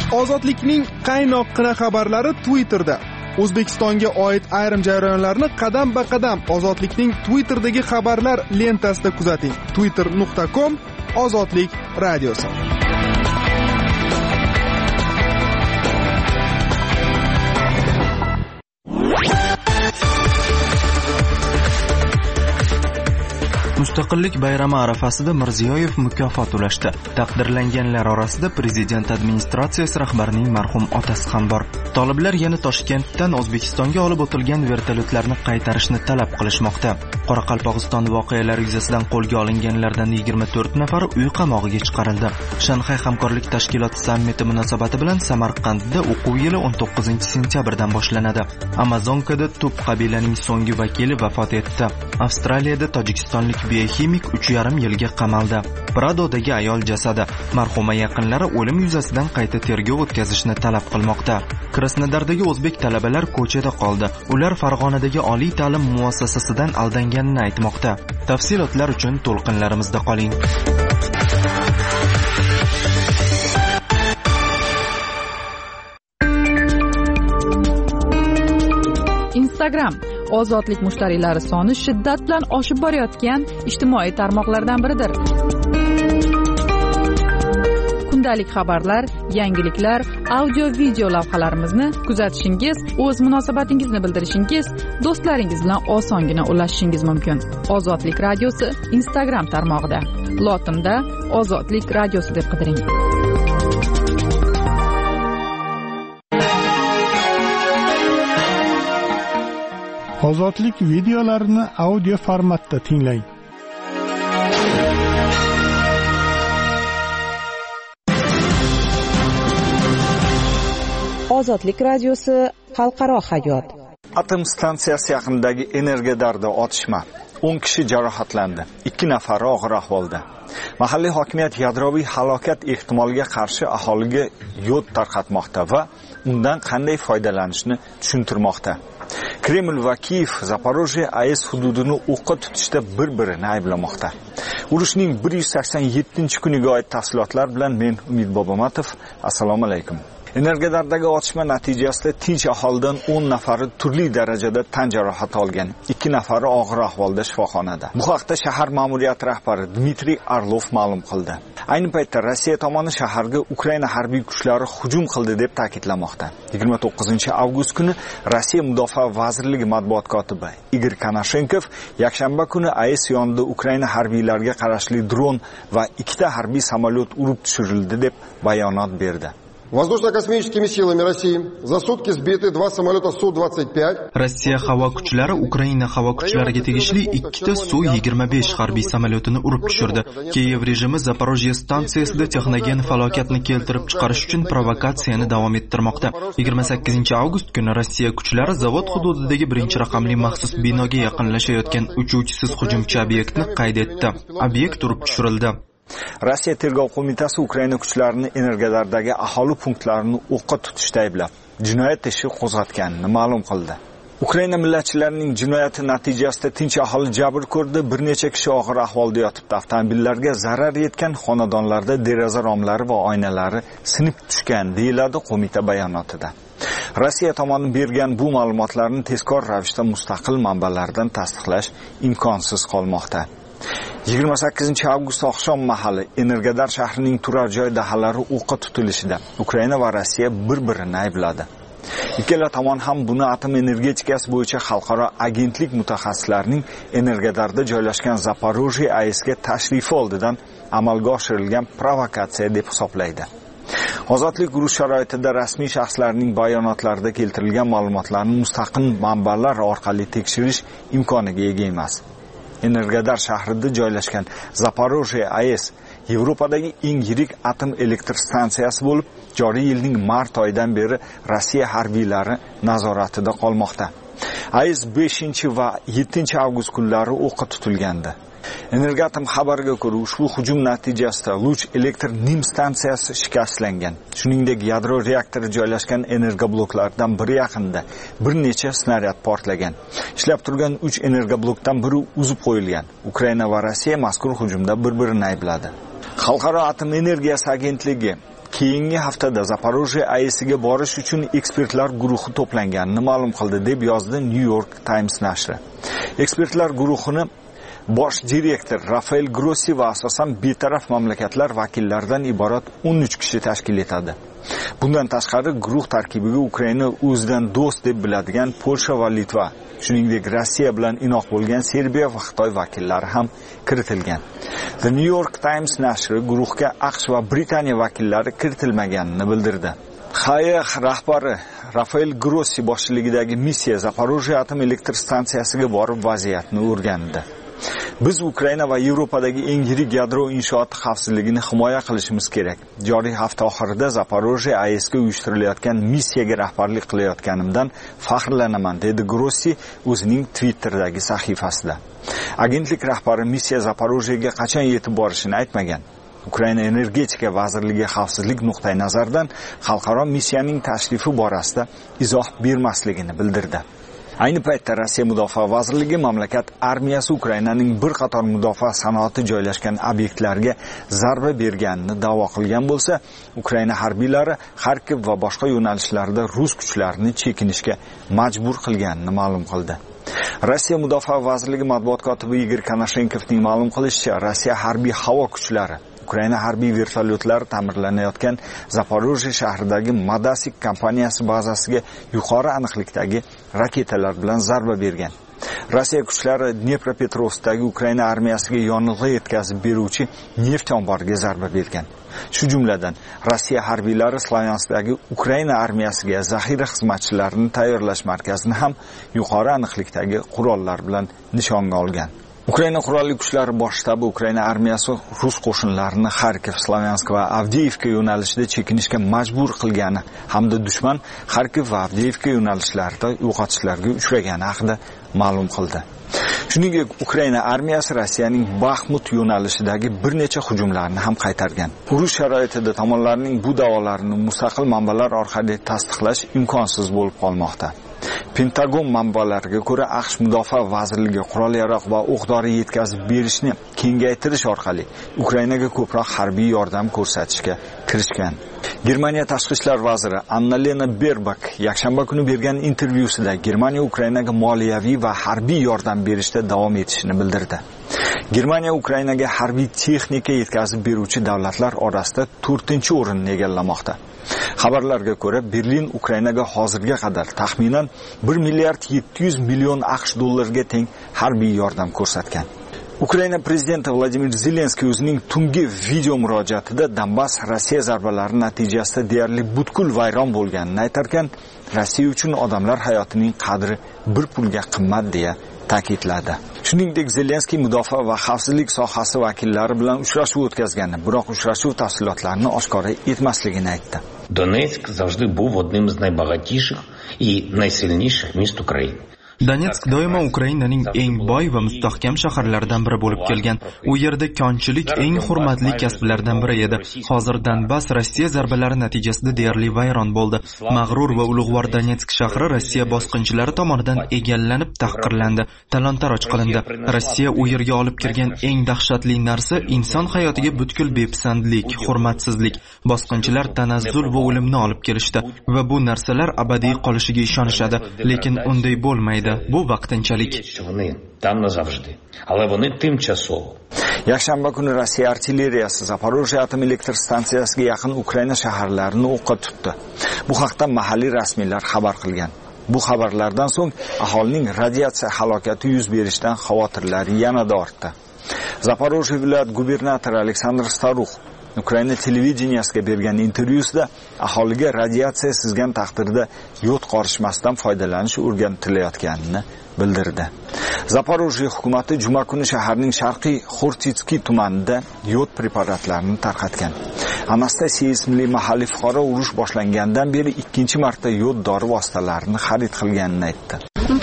Ozodlikning qaynoqqina xabarlari Twitterda. O'zbekistonga oid ayrim jarayonlarni qadam-ba-qadam Ozodlikning Twitter'dagi xabarlar lentasida kuzating. twitter nuqta com Ozodlik radiosi. Mustaqillik bayrami arafasida Mirziyoyev mukofot ulashdi. Taqdirlanganlar orasida prezident administratsiyasi rahbarining marhum otasi ham bor. Toliblar yana Toshkentdan O'zbekistonga olib o'tilgan vertolyotlarni qaytarishni talab qilishmoqda. Qoraqalpog'iston voqealari yuzasidan qo'lga olinganlardan yigirma to'rt nafari uy qamog'iga chiqarildi. Shanxay hamkorlik tashkiloti sammiti munosabati bilan Samarqandda o'quv yili o'n to'qqizinchi sentyabrdan boshlanadi. Amazonkada Tub qabilaning so'nggi vakili vafot etdi. Avstraliyada tojikistonlik bioximik uch yarim yilga qamaldi. Pradodagi ayol jasadi. Marhuma yaqinlari o'lim yuzasidan qayta tergov o'tkazishni talab qilmoqda. Krasnodardagi o'zbek talabalar ko'chada qoldi. Ular Farg'onadagi oliy ta'lim muassasasidan aldanganini aytmoqda. Tafsilotlar uchun to'lqinlarimizda qoling. Instagram ozodlik mushtariylari soni shiddat bilan oshib borayotgan ijtimoiy tarmoqlardan biridir. Kundalik xabarlar, yangiliklar, audio-video lavhalarimizni kuzatishingiz, o'z munosabatingizni bildirishingiz, do'stlaringiz bilan osongina ulashishingiz mumkin. Ozodlik radiosi Instagram tarmog'ida. Lotinda Ozodlik radiosi deb qidiring. Ozodlik videolarini audio formatda tinglang. Ozodlik radiosi xalqaro hayot. Atom stansiyasi yaqinidagi Energodarda otishma. o'n kishi jarohatlandi. ikki nafari og'ir ahvolda. Mahalliy hokimiyat yadroviy halokat ehtimoliga qarshi aholiga yod tarqatmoqda va undan qanday foydalanishni tushuntirmoqda. Kreml va Kiyev Zaporojye A E S hududini o'qqa tutishda bir-birini ayblamoqda. Urushning bir yuz sakson yettinchi kuniga oid tafsilotlar bilan men Umid Bobomatov. Assalomu alaykum. Energodardagi otishma natijasida tinch aholidan o'n nafari turli darajada tan jarohati olgan, ikki nafari og'ir ahvolda shifoxonada. Bu haqda shahar ma'muriyati rahbari Dmitriy Arlov ma'lum qildi. Ayni paytda Rossiya tomoni shaharga Ukraina harbiy kuchlari hujum qildi deb ta'kidlamoqda. yigirma to'qqizinchi avgust kuni Rossiya Mudofaa vazirligi matbuot kotibi Igor Konashenkov yakshanba kuni A E S yonida Ukraina harbiylariga qarashli dron va ikkita harbiy samolyot urib tushirildi deb bayonot berdi. Воздушно-космическими силами России за сутки сбиты два самолета Су двадцать пять. Rossiya havo kuchlari Ukraina havo kuchlariga tegishli ikkita Su yigirma besh harbiy samolyotini urib tushirdi. Kiyev rejimi Zaporojye stansiyasida texnogen falokatni keltirib chiqarish uchun provokatsiyani davom ettirmoqda. yigirma sakkizinchi avgust kuni Rossiya kuchlari zavod hududidagi birinchi raqamli maxsus binoga yaqinlashayotgan uchuvchisiz hujumchi obyektni qayd etdi. Obyekt urib tushirildi. Rossiya tergov qo'mitasi Ukraina kuchlarini Energodardagi aholi punktlarini o'qqa tutishda ayblab, jinoyat ishi qo'zg'atganini ma'lum qildi. Ukraina millatchilarining jinoyati natijasida tinch aholi jabr ko'rdi, bir necha kishi og'ir ahvolda yotibdi. Avtomobillarga zarar yetgan, xonadonlarda deraza romlari va oynalari sinib tushgan, deyiladi qo'mita bayonotida. Rossiya tomoni bergan bu ma'lumotlarni tezkor ravishda mustaqil manbalardan tasdiqlash imkonsiz qolmoqda. yigirma sakkizinchi avgust oqshom mahali Energodar shahrining turar joy dahallari o'qqa tutilishida Ukraina va Rossiya bir-birini aybladi. Ikkala tomon ham buni atom energetikasi bo'yicha xalqaro agentlik mutaxassislarining Energodarda joylashgan Zaporojye A E S ga tashrifi oldidan amalga oshirilgan provokatsiya deb hisoblaydi. Ozodlik urush sharoitida rasmiy shaxslarning bayonotlarida keltirilgan ma'lumotlarni mustaqil manbalar orqali tekshirish imkoniga ega emas. Energodar shahrida joylashgan Zaporojye A E S Yevropadagi eng yirik atom elektr stansiyasi bo'lib, joriy yilning mart oyidan beri Rossiya harbiylari nazoratida qolmoqda. A E S beshinchi va yettinchi avgust kunlari o'qqa tutilgandi. Energoatom xabariga ko'ra, ushbu hujum natijasida Luch elektr nim stansiyasi shikastlangan. Shuningdek, yadro reaktori joylashgan energobloklardan biri yaqinida bir necha snaryad portlagan. Ishlab turgan uch energoblokdan biri uzib qo'yilgan. Ukraina va Rossiya mazkur hujumda bir-birini aybladi. Xalqaro atom energiyasi agentligi keyingi haftada Zaporojye A E S'ga borish uchun ekspertlar guruhi to'planganini ma'lum qildi, deb yozdi New York Times nashri. Ekspertlar guruhini bosh direktor Rafael Grossi va asosan betaraf mamlakatlar vakillaridan iborat o'n uch kishi tashkil etadi. Bundan tashqari guruh tarkibiga Ukraina o'zidan do'st deb biladigan Polsha va Litva, shuningdek Rossiya bilan inoq bo'lgan Serbiya va Xitoy vakillari ham kiritilgan. The New York Times nashri guruhga AQSh va Britaniya vakillari kiritilmaganini bildirdi. X A E rahbari Rafael Grossi boshchiligidagi missiya Zaporojye atom elektr stansiyasiga borib vaziyatni o'rgandi. Biz Ukraina va Yevropadagi eng yirik yadro inshooti xavfsizligini himoya qilishimiz kerak. Joriy hafta oxirida Zaporojye A E S'ga uyushtirilayotgan missiyaga rahbarlik qilayotganimdan faxrlanaman, dedi Grossi o'zining Twitter'dagi sahifasida. Agentlik rahbari missiya Zaporojyega qachon yetib borishini aytmagan. Ukraina energetika vazirligi xavfsizlik nuqtai nazaridan xalqaro missiyaning tashrifi borasida izoh bermasligini bildirdi. Ayni paytda Rossiya Mudofaa vazirligi mamlakat armiyasi Ukrainaning bir qator mudofaa sanoati joylashgan obyektlarga zarba berganini da'vo qilgan bo'lsa, Ukraina harbiylari Xarkov va boshqa yo'nalishlarda rus kuchlarini chekinishga majbur qilganini ma'lum qildi. Rossiya Mudofaa vazirligi matbuot kotibi Igor Konashenkovning ma'lum qilishicha, Rossiya harbiy havo kuchlari Ukraina harbiy vertolyotlari ta'mirlanayotgan Zaporojye shahridagi Madasik kompaniyasi bazasiga yuqori aniqlikdagi raketalar bilan zarba bergan. Rossiya kuchlari Dnepropetrovskdagi Ukraina armiyasiga yonilg'i yetkazib beruvchi neft omboriga zarba bergan. Shu jumladan Rossiya harbiylari Slavyanskdagi Ukraina armiyasiga zaxira xizmatchilarini tayyorlash markazini ham yuqori aniqlikdagi qurollar bilan nishonga olgan. Ukraina qurolli kuchlari bosh shtabi Ukraina armiyasi rus qo'shinlarini Xarkov, Slavyansk va Avdiivka yo'nalishida chekinishga majbur qilgani hamda dushman Xarkov va Avdiivka yo'nalishlarida yo'qotishlarga uchragani haqida ma'lum qildi. Shuningdek, Ukraina armiyasi Rossiyaning Baxmut yo'nalishidagi bir necha hujumlarni ham qaytargan. Urush sharoitida tomonlarning bu da'volarini mustaqil manbalar orqali tasdiqlash imkonsiz bo'lib qolmoqda. Pentagon manbalariga ko'ra, AQSh Mudofaa vazirligi qurol-yarog' va o'q-dori yetkazib berishni kengaytirish orqali Ukrainaga ko'proq harbiy yordam ko'rsatishga kirishgan. Germaniya tashqi ishlar vaziri Annalena Baerbock yakshanba kuni bergan intervyusida Germaniya Ukrainaga moliyaviy va harbiy yordam berishda davom etishini bildirdi. Germaniya Ukrainaga harbiy texnika yetkazib beruvchi davlatlar orasida to'rtinchi o'rinni egallamoqda. Xabarlarga ko'ra, Berlin Ukrainaga hozirga qadar taxminan bir milliard yetti yuz million AQSh dollariga teng harbiy yordam ko'rsatgan. Ukraina prezidenti Vladimir Zelenskiy o'zining tungi video murojaatida Donbass Rossiya zarbalari natijasida deyarli butkul vayron bo'lganini aytarkan, Rossiya uchun odamlar hayotining qadri bir pulga qimmat deya ta'kidladi. Shuningdek, Zelenskiy mudofaa va xavfsizlik sohasi vakillari bilan uchrashuv o'tkazgani, biroq uchrashuv tafsilotlarini oshkora etmasligini aytdi. Donetsk завжди був одним з найбагатіших і найсильніших міст України. Donetsk doimo Ukrainaning eng boy va mustahkam shaharlaridan biri bo'lib kelgan. U yerda konchilik eng hurmatli kasblardan biri edi. Hozir Donbass Rossiya zarbalari natijasida deyarli vayron bo'ldi. Mag'rur va ulug'vor Donetsk shahri Rossiya bosqinchilari tomonidan egallanib, tahqirlandi, talon-taroj qilindi. Rossiya u yerga olib kirgan eng dahshatli narsa inson hayotiga butkul bepisandlik, hurmatsizlik. Bosqinchilar tanazzul va o'limni olib kelishdi va bu narsalar abadiy qolishiga ishonishadi, lekin unday bo'lmaydi. Bu vaqtinchalik. Yakshanba kuni Rossiya artilleriyasi Zaporojye atom elektr stansiyasiga yaqin Ukraina shaharlarini o'qqa tutdi. Bu haqda mahalliy rasmiylar xabar qilgan. Bu xabarlardan so'ng aholining radiatsiya halokati yuz berishidan xavotirlari yanada ortdi. Zaporojye viloyat gubernatori Aleksandr Starukh Ukraina televideniyasiga bergan intervyusida aholiga radiatsiya sizgan taqdirda yod qorishmasdan foydalanish o'rgatilayotganini bildirdi. Zaporojye hukumati juma kuni shaharning sharqiy Xortitskiy tumanida yod preparatlarini tarqatgan. Anastasiya ismli mahalliy fuqaro urush boshlangandan beri ikkinchi marta yod dori vositalarini xarid qilganini aytdi.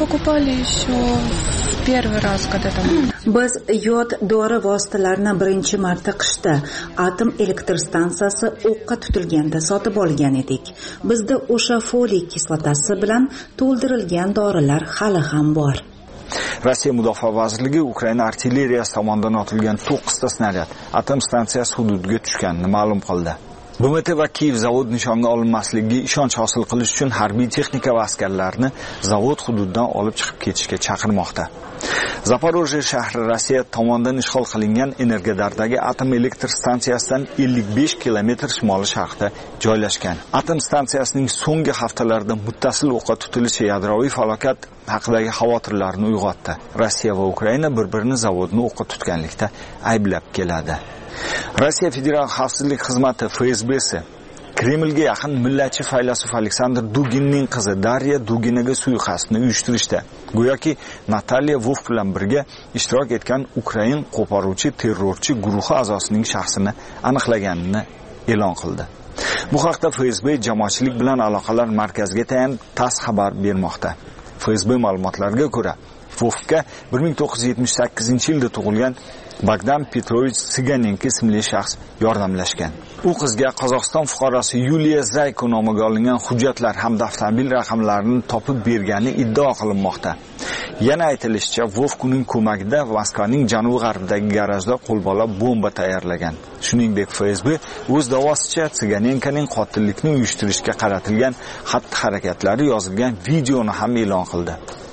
Biz yod dori vositalarini birinchi marta qishda atom elektr stansiyasi o'qqa tutilganda sotib olgan edik. Bizda o'sha foliy kislotasi bilan to'ldirilgan dorilar hali ham bor. Rossiya Mudofaa vazirligi Ukraina artilleriyasi tomonidan otilgan to'qqizta snaryad atom stansiyasi hududiga tushganini ma'lum qildi. B M T va Kiyev zavod nishonga olinmasligiga ishonch hosil qilish uchun harbiy texnika va askarlarni zavod hududidan olib chiqib ketishga chaqirmoqda. Zaporojye shahri Rossiya tomonidan ishg'ol qilingan Energodardagi atom elektr stansiyasidan ellik besh kilometr shimoli-sharqda joylashgan. Atom stansiyasining so'nggi haftalarda muttasil o'qqa tutilishi yadroviy falokat haqidagi xavotirlarni uyg'otdi. Rossiya va Ukraina bir-birini zavodni o'qqa tutganlikda ayblab keladi. Rossiya Federal xavfsizlik xizmati F S B'si Kremlga yaqin millatchi faylasuf Aleksandr Duginning qizi Darya Duginaga suiqasdni uyushtirishda, go'yoki Natalya Vovk bilan birga ishtirok etgan Ukrain qo'poruvchi terrorchi guruhi a'zosining shaxsini aniqlaganini e'lon qildi. Bu haqda F S B jamoatchilik bilan aloqalar markaziga tayanib TASS xabar bermoqda. F S B ma'lumotlariga ko'ra, Vovkka bir ming to'qqiz yuz yetmish sakkizinchi yilda tug'ilgan Bogdan Petrovich Siganenko ismli shaxs yordamlashgan. U qizga Qozog'iston fuqarosi Yuliya Zayko nomiga olingan hujjatlar hamda avtomobil raqamlarini topib bergani iddao qilinmoqda. Yana aytilishicha, Vovk uning ko'magida Moskvaning janubi-g'arbidagi garajda qo'lbola bomba tayyorlagan. Shuningdek, F S B o'z da'vosicha Siganenkoning qotillikni uyushtirishga qaratilgan xatti-harakatlari yozilgan videoni ham e'lon qildi.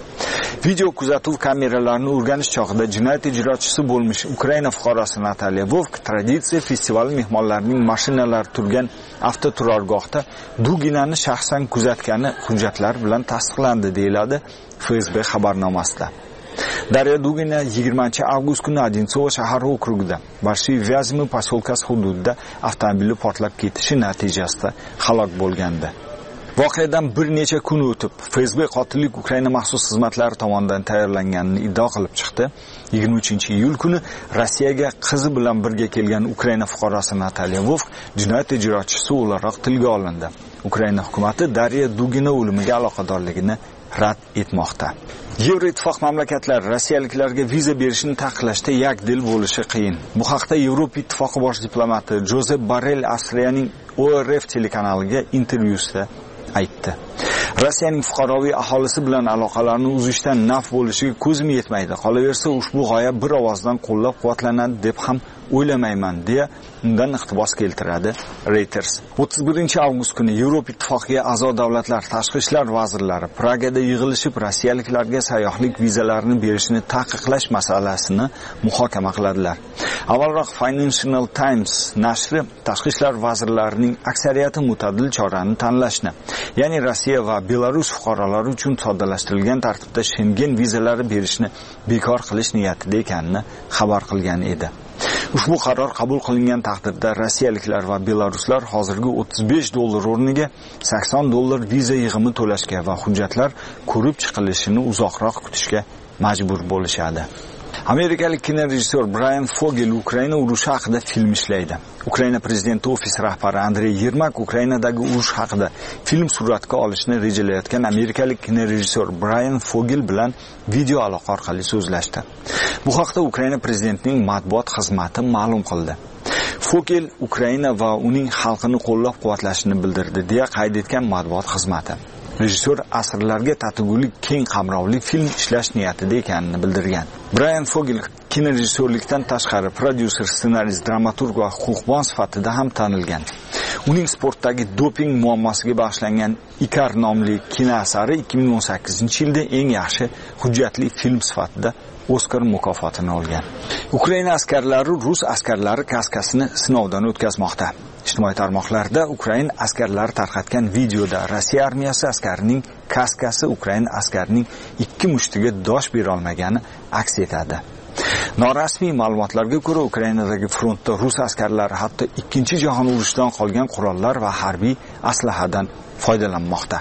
Video kuzatuv kameralarini o'rganish chog'ida jinoyat ijrochisi bo'lmish Ukraina fuqarosi Natalya Vovk traditsiya festivali mehmonlarining mashinalari turgan avtoturargohda Duginani shaxsan kuzatgani hujjatlar bilan tasdiqlandi, deyiladi F S B xabarnomasida. Darya Dugina yigirmanchi avgust kuni Odinsovo shahar okrugida Barshiy Vyazmi posyolkasi hududida avtomobili portlab ketishi natijasida halok bo'lgandi. Voqeadan bir necha kun o'tib, F S B qotillik Ukraina maxsus xizmatlari tomonidan tayyorlanganini iddao qilib chiqdi. yigirma uchinchi iyul kuni Rossiyaga qizi bilan birga kelgan Ukraina fuqarosi Natalya Vovk jinoyat ijrochisi o'laroq tilga olindi. Ukraina hukumatı Darya Dugina o'limiga aloqadorligini rad etmoqda. Yevroittifoq mamlakatlari rossiyaliklarga viza berishni taqiqlashda yakdil bo'lishi qiyin. Bu haqda Yevropa Ittifoqi bosh diplomati Josep Borrell Avstriyaning O R F telekanaliga intervyusida aytdi. Rossiyaning fuqaroviy aholisi bilan aloqalarni uzishdan naf bo'lishiga ko'zim yetmaydi. Qolaversa, ushbu g'oya bir ovozdan qo'llab-quvvatlanadi deb ham o'ylamayman, deya undan iqtibos keltiradi Reuters. o'ttiz birinchi avgust kuni Yevropa Ittifoqiga a'zo davlatlar tashqi ishlar vazirlari Pragada yig'ilishib rossiyaliklarga sayyohlik vizalarini berishni taqiqlash masalasini muhokama qiladilar. Avvalroq Financial Times nashri tashqi ishlar vazirlarining aksariyati mutadil chorani tanlashni, ya'ni Rossiya va Belarus fuqarolari uchun soddalashtirilgan tartibda Schengen vizalari berishni bekor qilish niyatida ekanini xabar qilgan edi. Ushbu qaror qabul qilingan taqdirda rossiyaliklar va belaruslar hozirgi o'ttiz besh dollar o'rniga sakson dollar viza yig'imi to'lashga va hujjatlar ko'rib chiqilishini uzoqroq kutishga majbur bo'lishadi. Amerikalik kinorejissyor Brian Fogel Ukraina urushi haqida film ishlaydi. Ukraina prezidenti ofisi rahbari Andrey Yermak Ukrainadagi urush haqida film suratga olishni rejalayotgan amerikalik kinorejissyor Brian Fogel bilan video aloqa orqali so'zlashdi. Bu haqda Ukraina prezidentining matbuot xizmati ma'lum qildi. Fogel Ukraina va uning xalqini qo'llab-quvvatlashini bildirdi, deya qayd etgan matbuot xizmati. Rejissyor asrlarga tatigulik keng qamrovli film ishlash niyatida ekanini bildirgan. Brian Fogel kinorejissyorlikdan tashqari prodyuser, ssenarist, dramaturg va huquqbon sifatida ham tanilgan. Uning sportdagi doping muammosiga bag'ishlangan Ikar nomli kino asari ikki ming o'n sakkizinchi yilda eng yaxshi hujjatli film sifatida Oskar mukofotini olgan. Ukraina askarlari rus askarlari kaskasini sinovdan o'tkazmoqda. Ijtimoiy tarmoqlarda Ukraina askarlari tarqatgan videoda Rossiya armiyasi askarining kaskasi Ukraina askarining ikki mushtiga dosh bera olmagani aks etadi. Norasmiy ma'lumotlarga ko'ra, Ukrainadagi frontda rus askarlari hatto ikkinchi jahon urushidan qolgan qurollar va harbiy aslahadan foydalanmoqda.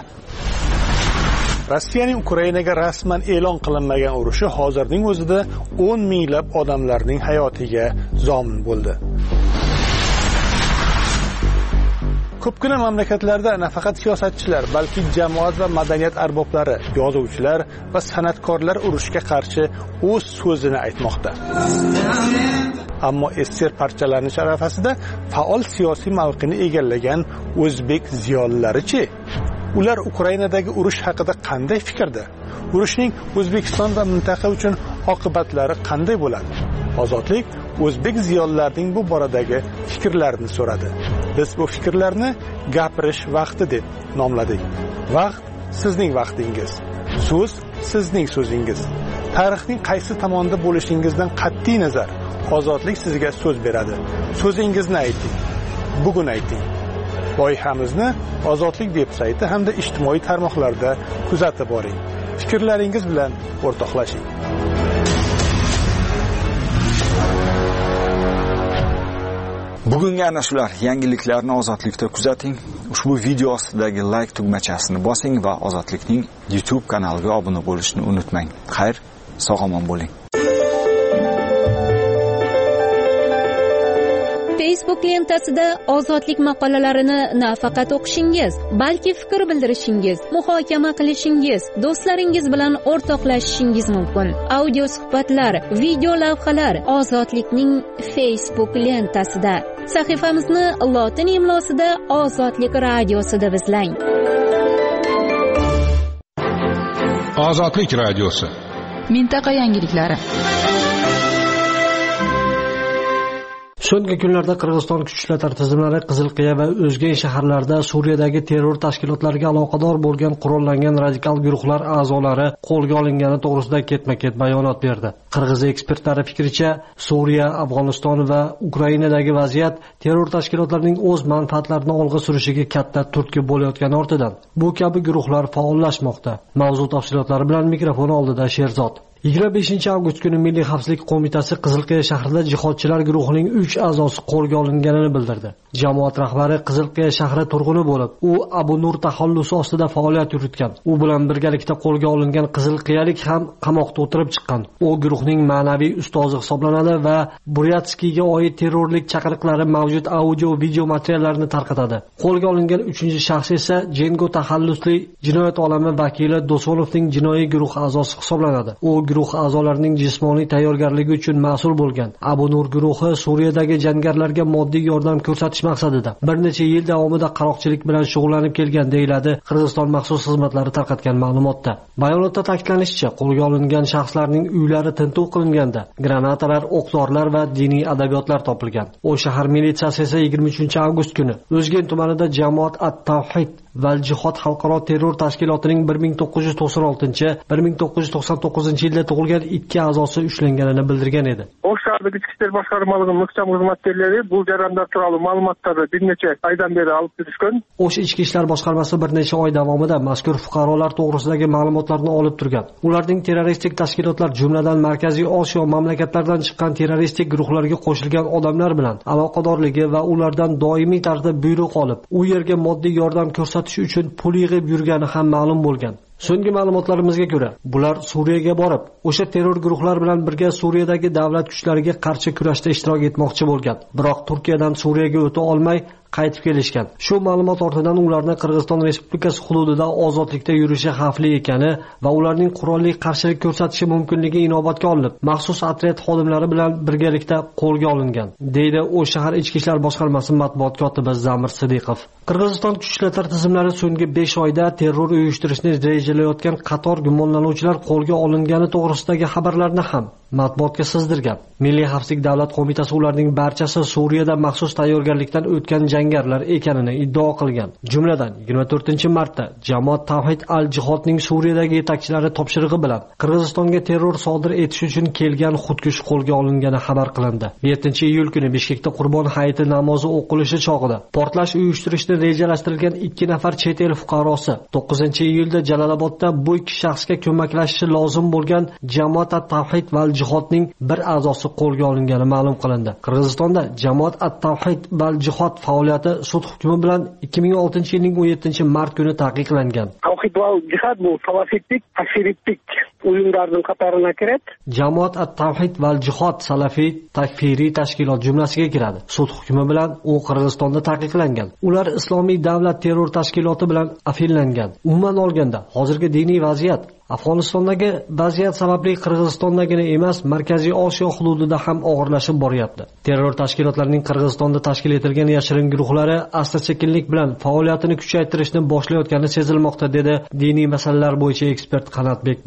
Rossiyaning Ukrainaga rasman e'lon qilinmagan urushi hozirning o'zida o'n minglab odamlarning hayotiga zomin bo'ldi. Ko'pgina mamlakatlarda nafaqat siyosatchilar, balki jamoat va madaniyat arboblari, yozuvchilar va san'atkorlar urushga qarshi o'z so'zini aytmoqda. Ammo S S R parchalanish arafasida faol siyosiy mavqeni egallagan o'zbek ziyolilari-chi? Ular Ukrainadagi urush haqida qanday fikrda? Urushning O'zbekiston va mintaqa uchun oqibatlari qanday bo'ladi? Ozodlik o'zbek ziyolilarining bu boradagi fikrlarini so'radi. Biz bu fikrlarni gapirish vaqti deb nomladik. Vaqt sizning vaqtingiz. So'z sizning so'zingiz. Tarixning qaysi tomonda bo'lishingizdan qat'iy nazar, ozodlik sizga so'z beradi. So'zingizni ayting. Bugun ayting. Loyihamizni Ozodlik veb-sayti hamda ijtimoiy tarmoqlarda kuzatib boring. Fikrlaringiz bilan o'rtoqlashing. Bugungi ana shular yangiliklarni Ozodlikda kuzating. Ushbu video ostidagi like tugmachasini bosing va Ozodlikning YouTube kanaliga obuna bo'lishni unutmang. Xayr, sog'-omon bo'ling. Facebook lentasida Ozodlik maqolalarini nafaqat o'qishingiz, balki fikr bildirishingiz, muhokama qilishingiz, do'stlaringiz bilan o'rtoqlashishingiz mumkin. Audio suhbatlar, video lavhalar Ozodlikning Facebook lentasida. Sahifamizni lotin imlosida Ozodlik radiosi deb izlang. Ozodlik radiosi. Mintaqa yangiliklari. So'nggi kunlarda Qirg'iziston kuch ishlatma tizimlari Qizilqiya va o'zga shaharlarda Suriyadagi terror tashkilotlariga aloqador bo'lgan qurollangan radikal guruhlar a'zolari qo'lga olingani to'g'risida ketma-ket bayonot berdi. Qirg'iz ekspertlari fikricha, Suriya, Afg'oniston va Ukrainadagi vaziyat terror tashkilotlarining o'z manfaatlarini olg'a surishiga katta turtki bo'layotgani ortidan bu kabi guruhlar faollashmoqda. Mavzu tafsilotlari bilan mikrofon oldida Sherzod. yigirma beshinchi avgust kuni Milliy xavfsizlik qo'mitasi Qizilqiya shahrida jihodchilar guruhining uch a'zosi qo'lga olinganini bildirdi. Jamoat rahbari Qizilqiya shahri turg'uni bo'lib, u Abu Nur taxallusi ostida faoliyat yuritgan. U bilan birgalikda qo'lga olingan qizilqiyalik ham qamoqda o'tirib chiqqan. U guruhning ma'naviy ustozi hisoblanadi va Buryatskiyga oid terrorlik chaqiriqlari mavjud audio video materiallarini tarqatadi. Qo'lga olingan uchinchi shaxs esa Jengo taxallusli jinoyat olami vakili Dosonovning jinoiy guruh a'zosi hisoblanadi. U guruh a'zolarining jismoniy tayyorgarligi uchun mas'ul bo'lgan. Abu Nur guruhi Suriyadagi jangarilarga moddiy yordam ko'rsatish maqsadida bir necha yil davomida qaroqchilik bilan shug'ullanib kelgan deyiladi Qirg'iziston maxsus xizmatlari tarqatgan ma'lumotda. Bayonotda ta'kidlanishicha, qo'lga olingan shaxslarning uylari tintuv qilinganda granatalar, o'q-dorilar va diniy adabiyotlar topilgan. O shahar militsiyasi esa yigirma uchinchi avgust kuni O'zgen tumanida Jamoat at-Tawhid val jihod xalqaro terror tashkilotining bir ming to'qqiz yuz to'qson oltinchi - bir ming to'qqiz yuz to'qson to'qqizinchi yilda tug'ilgan ikki a'zosi ushlanganini bildirgan edi. Oq shahardagi ichki ishlar boshqarmaligining muhtam xizmatchilari bu jarayonlar turali ma'lumotlarni bir necha oydan beri olib turishgan. O'sh ichki ishlar boshqarmasi bir necha oy davomida mazkur fuqarolar to'g'risidagi ma'lumotlarni olib turgan. Ularning terroristik tashkilotlar, jumladan Markaziy Osiyo mamlakatlaridan chiqqan terroristik guruhlarga qo'shilgan odamlar bilan aloqadorligi va ulardan doimiy tarzda buyruq olib, u yerga moddiy yordam ko'rsatish uchun pul yig'ib yurgani ham ma'lum bo'lgan. So'nggi ma'lumotlarimizga ko'ra, bular Suriyaga borib, o'sha terror guruhlar bilan birga Suriyadagi davlat kuchlariga qarshi kurashda ishtirok etmoqchi bo'lgan. Biroq Turkiyadan Suriyaga o'ta olmay qaytib kelishgan. Shu ma'lumot ortidan ularning Qirg'iziston Respublikasi hududida ozodlikda yurishi xavfli ekani va ularning qurolli qarshilik ko'rsatishi mumkinligi inobatga olinib, maxsus otryad xodimlari bilan birgalikda qo'lga olingan, deydi o'sha shahar ichki ishlar boshqarmasi matbuot kotibi Zamir Sidiqov. Qirg'iziston kuch ishlatma tizimlari so'nggi besh oyda terror uyushtirishni rejalayotgan qator gumonlanuvchilar qo'lga olingani to'g'risidagi xabarlarni ham matbuotga sizdirgan. Milliy xavfsizlik davlat qo'mitasi ularning barchasi Suriyada maxsus tayyorgarlikdan o'tgan jangarilar ekanini iddao qilgan. Jumladan yigirma to'rtinchi martda Jamoat Tawhid al-Jihodning Suriyadagi yetakchilari topshirig'i bilan Qirg'izistonga terror sodir etish uchun kelgan xudkush qo'lga olingani xabar qilindi. yettinchi iyul kuni Bishkekda Qurbon hayiti namozi o'qilishi chog'ida portlash uyushtirishni rejalashtirilgan ikki nafar chet el fuqarosi to'qqizinchi iyulda Jalolobodda bu ikki shaxsga ko'maklashishi lozim bo'lgan Jamoat at-Tawhid va al-Jihodning bir a'zosi qo'lga olingani ma'lum qilindi. Qirg'izistonda Jamoat at-Tawhid va al-Jihod faoliyati sud hukmi bilan ikki ming oltinchi yilning o'n yettinchi mart kuni taqiqlangan. Tawhid va al-Jihod bu salafitlik, takfirlik o'yinlarning qatoriga kiradi. Jamoat at-Tawhid va al-Jihod salafiy takfiriy tashkilot jumlasiga kiradi. Sud hukmi bilan u Qirg'izistonda taqiqlangan. Ular Islomiy davlat terror tashkiloti bilan afillangan. Umuman olganda, hozirgi diniy vaziyat Afg'onistondagi vaziyat sababli Qirg'izistondagina emas, Markaziy Osiyo hududida ham og'irlashib boryapti. Terror tashkilotlarining Qirg'izistonda tashkil etilgan yashirin guruhlari asta-sekinlik bilan faoliyatini kuchaytirishni boshlayotgani sezilmoqda, dedi diniy masalalar bo'yicha ekspert Qanatbek Mirzahalil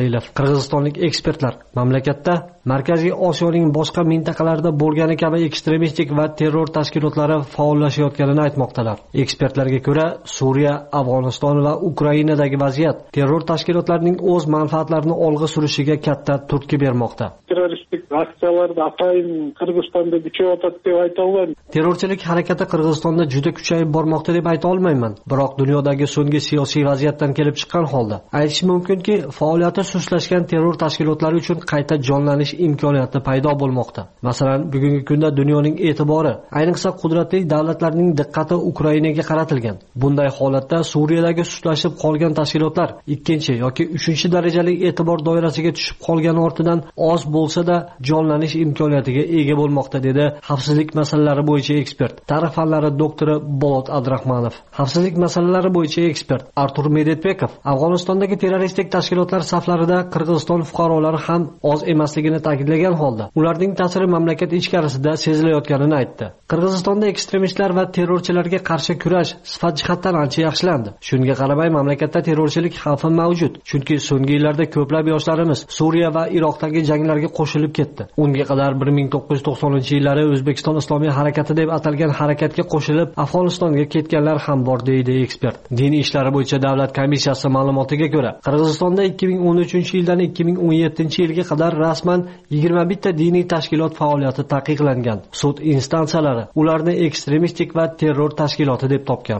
Jalilov. Qirg'izistonlik ekspertlar mamlakatda Markaziy Osiyoning boshqa mintaqalarida bo'lgani kabi ekstremistik va terror tashkilotlari faollashayotganini aytmoqdalar. Ekspertlarga ko'ra, Suriya, Afg'oniston va Ukrainadagi vaziyat terror tashkilotlarining o'z manfaatlarini olg'a surishiga katta turtki bermoqda. Terroristik aksiyalarda atayin Qirg'izistonda kuchayotadi deb ayta olmayman. Terrorchilik harakati Qirg'izistonda juda kuchayib bormoqda deb ayta olmayman. Biroq dunyodagi so'nggi siyosiy vaziyatdan kelib chiqqan holda aytish mumkinki, faoliyati sustlashgan terror tashkilotlari uchun qayta jonlanish imkoniyati paydo bo'lmoqda. Masalan, bugungi kunda dunyoning e'tibori, ayniqsa qudratli davlatlarning diqqati Ukrainaga qaratilgan. Bunday holatda Suriyadagi sustlashib qolgan tashkilotlar ikkinchi yoki uchinchi darajali e'tibor doirasiga tushib qolgani ortidan oz bo'lsa-da jonlanish imkoniyatiga ega bo'lmoqda, dedi xavfsizlik masalalari bo'yicha ekspert, tarix fanlari doktori Bolot Abdurahmonov. Xavfsizlik masalalari bo'yicha ekspert Artur Medetbekov Afg'onistondagi terroristik tashkilotlar saflarida Qirg'iziston fuqarolari ham oz emasligini ta'kidlagan holda, ularning ta'siri mamlakat ichkarisida sezilayotganini aytdi. Qirg'izistonda ekstremistlar va terrorchilarga qarshi kurash sifat jihatdan ancha yaxshilandi. Shunga qaramay mamlakatda terrorchilik xavfi mavjud, chunki so'nggi yillarda ko'plab yoshlarimiz Suriya va Iroqdagi janglarga qo'shilib ketdi. Unga qadar bir ming to'qqiz yuz to'qsoninchi yillari O'zbekiston Islomiy harakati deb atalgan harakatga qo'shilib Afg'onistonga ketganlar ham bor, deydi ekspert. Din ishlari bo'yicha davlat komissiyasi ma'lumotiga ko'ra, Qirg'izistonda ikki ming o'n uchinchi yildan ikki ming o'n yettinchi yilga qadar rasman yigirma bitta diniy tashkilot faoliyati taqiqlangan. Sud instansiyalari ularni ekstremistik va terror tashkiloti deb topgan.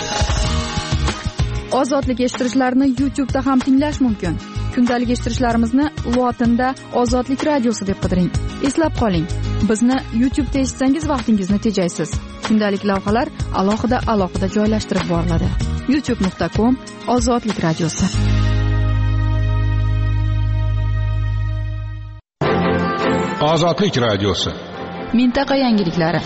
Ozodlik eshittirichlarini YouTube'da ham tinglash mumkin. Kundalik eshittirishlarimizni lotinda Ozodlik radiosi deb qidiring. Eslab qoling, bizni YouTube'da eshitsangiz vaqtingizni tejaysiz. Kundalik lavhalar alohida alohida joylashtirib boriladi. youtube nuqta com Ozodlik radiosi. Ozodlik radiosi. Mintaqa yangiliklari.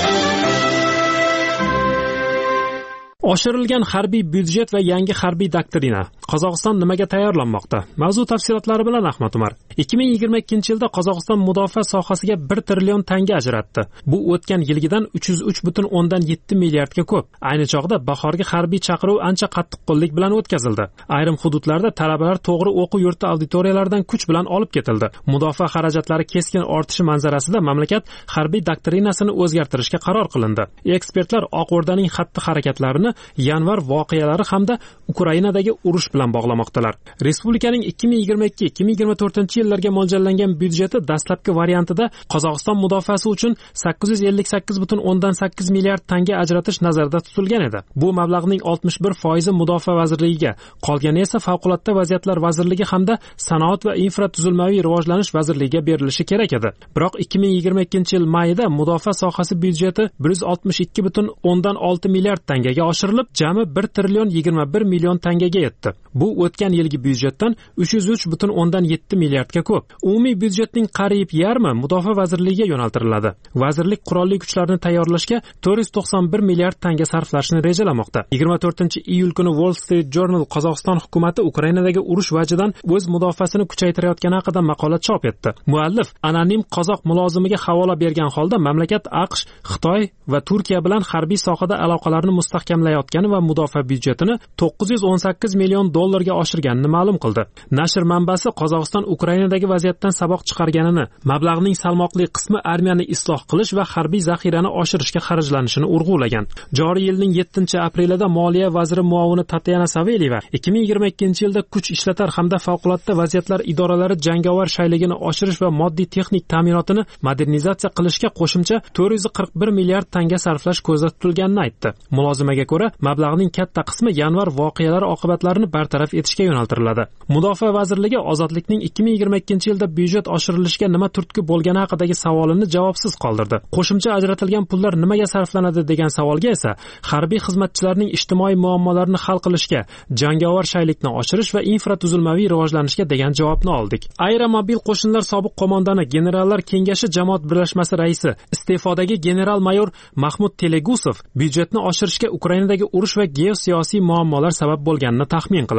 Oshirilgan harbiy byudjet va yangi harbiy doktrina. Qozog'iston nimaga tayyorlanmoqda? Mavzu tafsilotlari bilan Ahmad Umar. ikki ming yigirma ikkinchi yilda Qozog'iston mudofaa sohasiga bir trillion tanga ajratdi. Bu o'tgan yilgidan uch yuz uch butun o'ndan yetti milliardga ko'p. Ayni chog'da bahorgi harbiy chaqiruv ancha qattiqqo'llik bilan o'tkazildi. Ayrim hududlarda talabalar to'g'ri o'quv yurti auditoriyalaridan kuch bilan olib ketildi. Mudofaa xarajatlari keskin ortishi manzarasida mamlakat harbiy doktrinasini o'zgartirishga qaror qilindi. Ekspertlar Oq O'rdaning xatti-harakatlarini yanvar voqealari hamda Ukrainadagi urush bilan bog'lamoqdalar. Respublikaning ikki ming yigirma ikki ikki ming yigirma to'rtinchi yillarga mo'ljallangan byudjeti dastlabki variantida Qozog'iston mudofaasi uchun sakkiz yuz ellik sakkiz butun o'ndan sakkiz milliard tanga ajratish nazarda tutilgan edi. Bu mablag'ning oltmish bir foizi mudofaa vazirligiga, qolgani esa favqulodda vaziyatlar vazirligi hamda sanoat va infratuzilmaviy rivojlanish vazirligiga berilishi kerak edi. Biroq ikki ming yigirma ikkinchi yil mayida mudofaa sohasi byudjeti bir yuz oltmish ikki butun o'ndan olti milliard tangaga oshirilib, jami bir trillion yigirma bir million tangaga yetdi. Bu o'tgan yilgi byudjetdan uch yuz uch butun o'ndan yetti milliardga ko'p. Umumiy byudjetning qariyb yarmi mudofaa vazirligiga yo'naltiriladi. Vazirlik qurolli kuchlarni tayyorlashga to'rt yuz to'qson bir milliard tanga sarflashni rejalamoqda. yigirma to'rtinchi iyul kuni Wall Street Journal Qozog'iston hukumati Ukrainadagi urush vajidan o'z mudofaasini kuchaytirayotgani haqida maqola chop etdi. Muallif anonim qozoq mulozimiga havola bergan holda mamlakat AQSh, Xitoy va Turkiya bilan harbiy sohada aloqalarni mustahkamlayotgani va mudofaa byudjetini to'qqiz yuz o'n sakkiz million dollarga oshirganini ma'lum qildi. Nashr manbasi Qozog'iston Ukrainadagi vaziyatdan saboq chiqarganini, mablag'ning salmoqli qismi armiyani isloh qilish va harbiy zaxirani oshirishga xarajlanishini urg'ulagan. Joriy yilning yettinchi aprelida Moliya vaziri muovini Tatyana Saveliyeva ikki ming yigirma ikkinchi yilda kuch ishlatar hamda favqulodda vaziyatlar idoralari jangovar shayligini oshirish va moddiy texnik ta'minotini modernizatsiya qilishga qo'shimcha to'rt yuz qirq bir milliard tanga sarflash ko'zda tutilganini aytdi. Mulozimaga ko'ra, mablag'ning katta qismi yanvar voqealari oqibatlarini bartaraf etishga yo'naltiriladi. Mudofaa vazirligi ozodlikning ikki ming yigirma ikkinchi yilda byudjet oshirilishiga nima turtki bo'lgani haqidagi savolini javobsiz qoldirdi. Qo'shimcha ajratilgan pullar nimaga sarflanadi degan savolga esa harbiy xizmatchilarning ijtimoiy muammolarini hal qilishga, jangovar shaylikni oshirish va infratuzilmaviy rivojlanishga degan javobni oldik. Aeromobil qo'shinlar sobiq qo'mondoni Generallar kengashi jamoat birlashmasi raisi, iste'fodagi general-mayor Mahmud Telegusov byudjetni oshirishga Ukrainadagi urush va geosiyosiy muammolar sabab bo'lganini taxmin qiladi.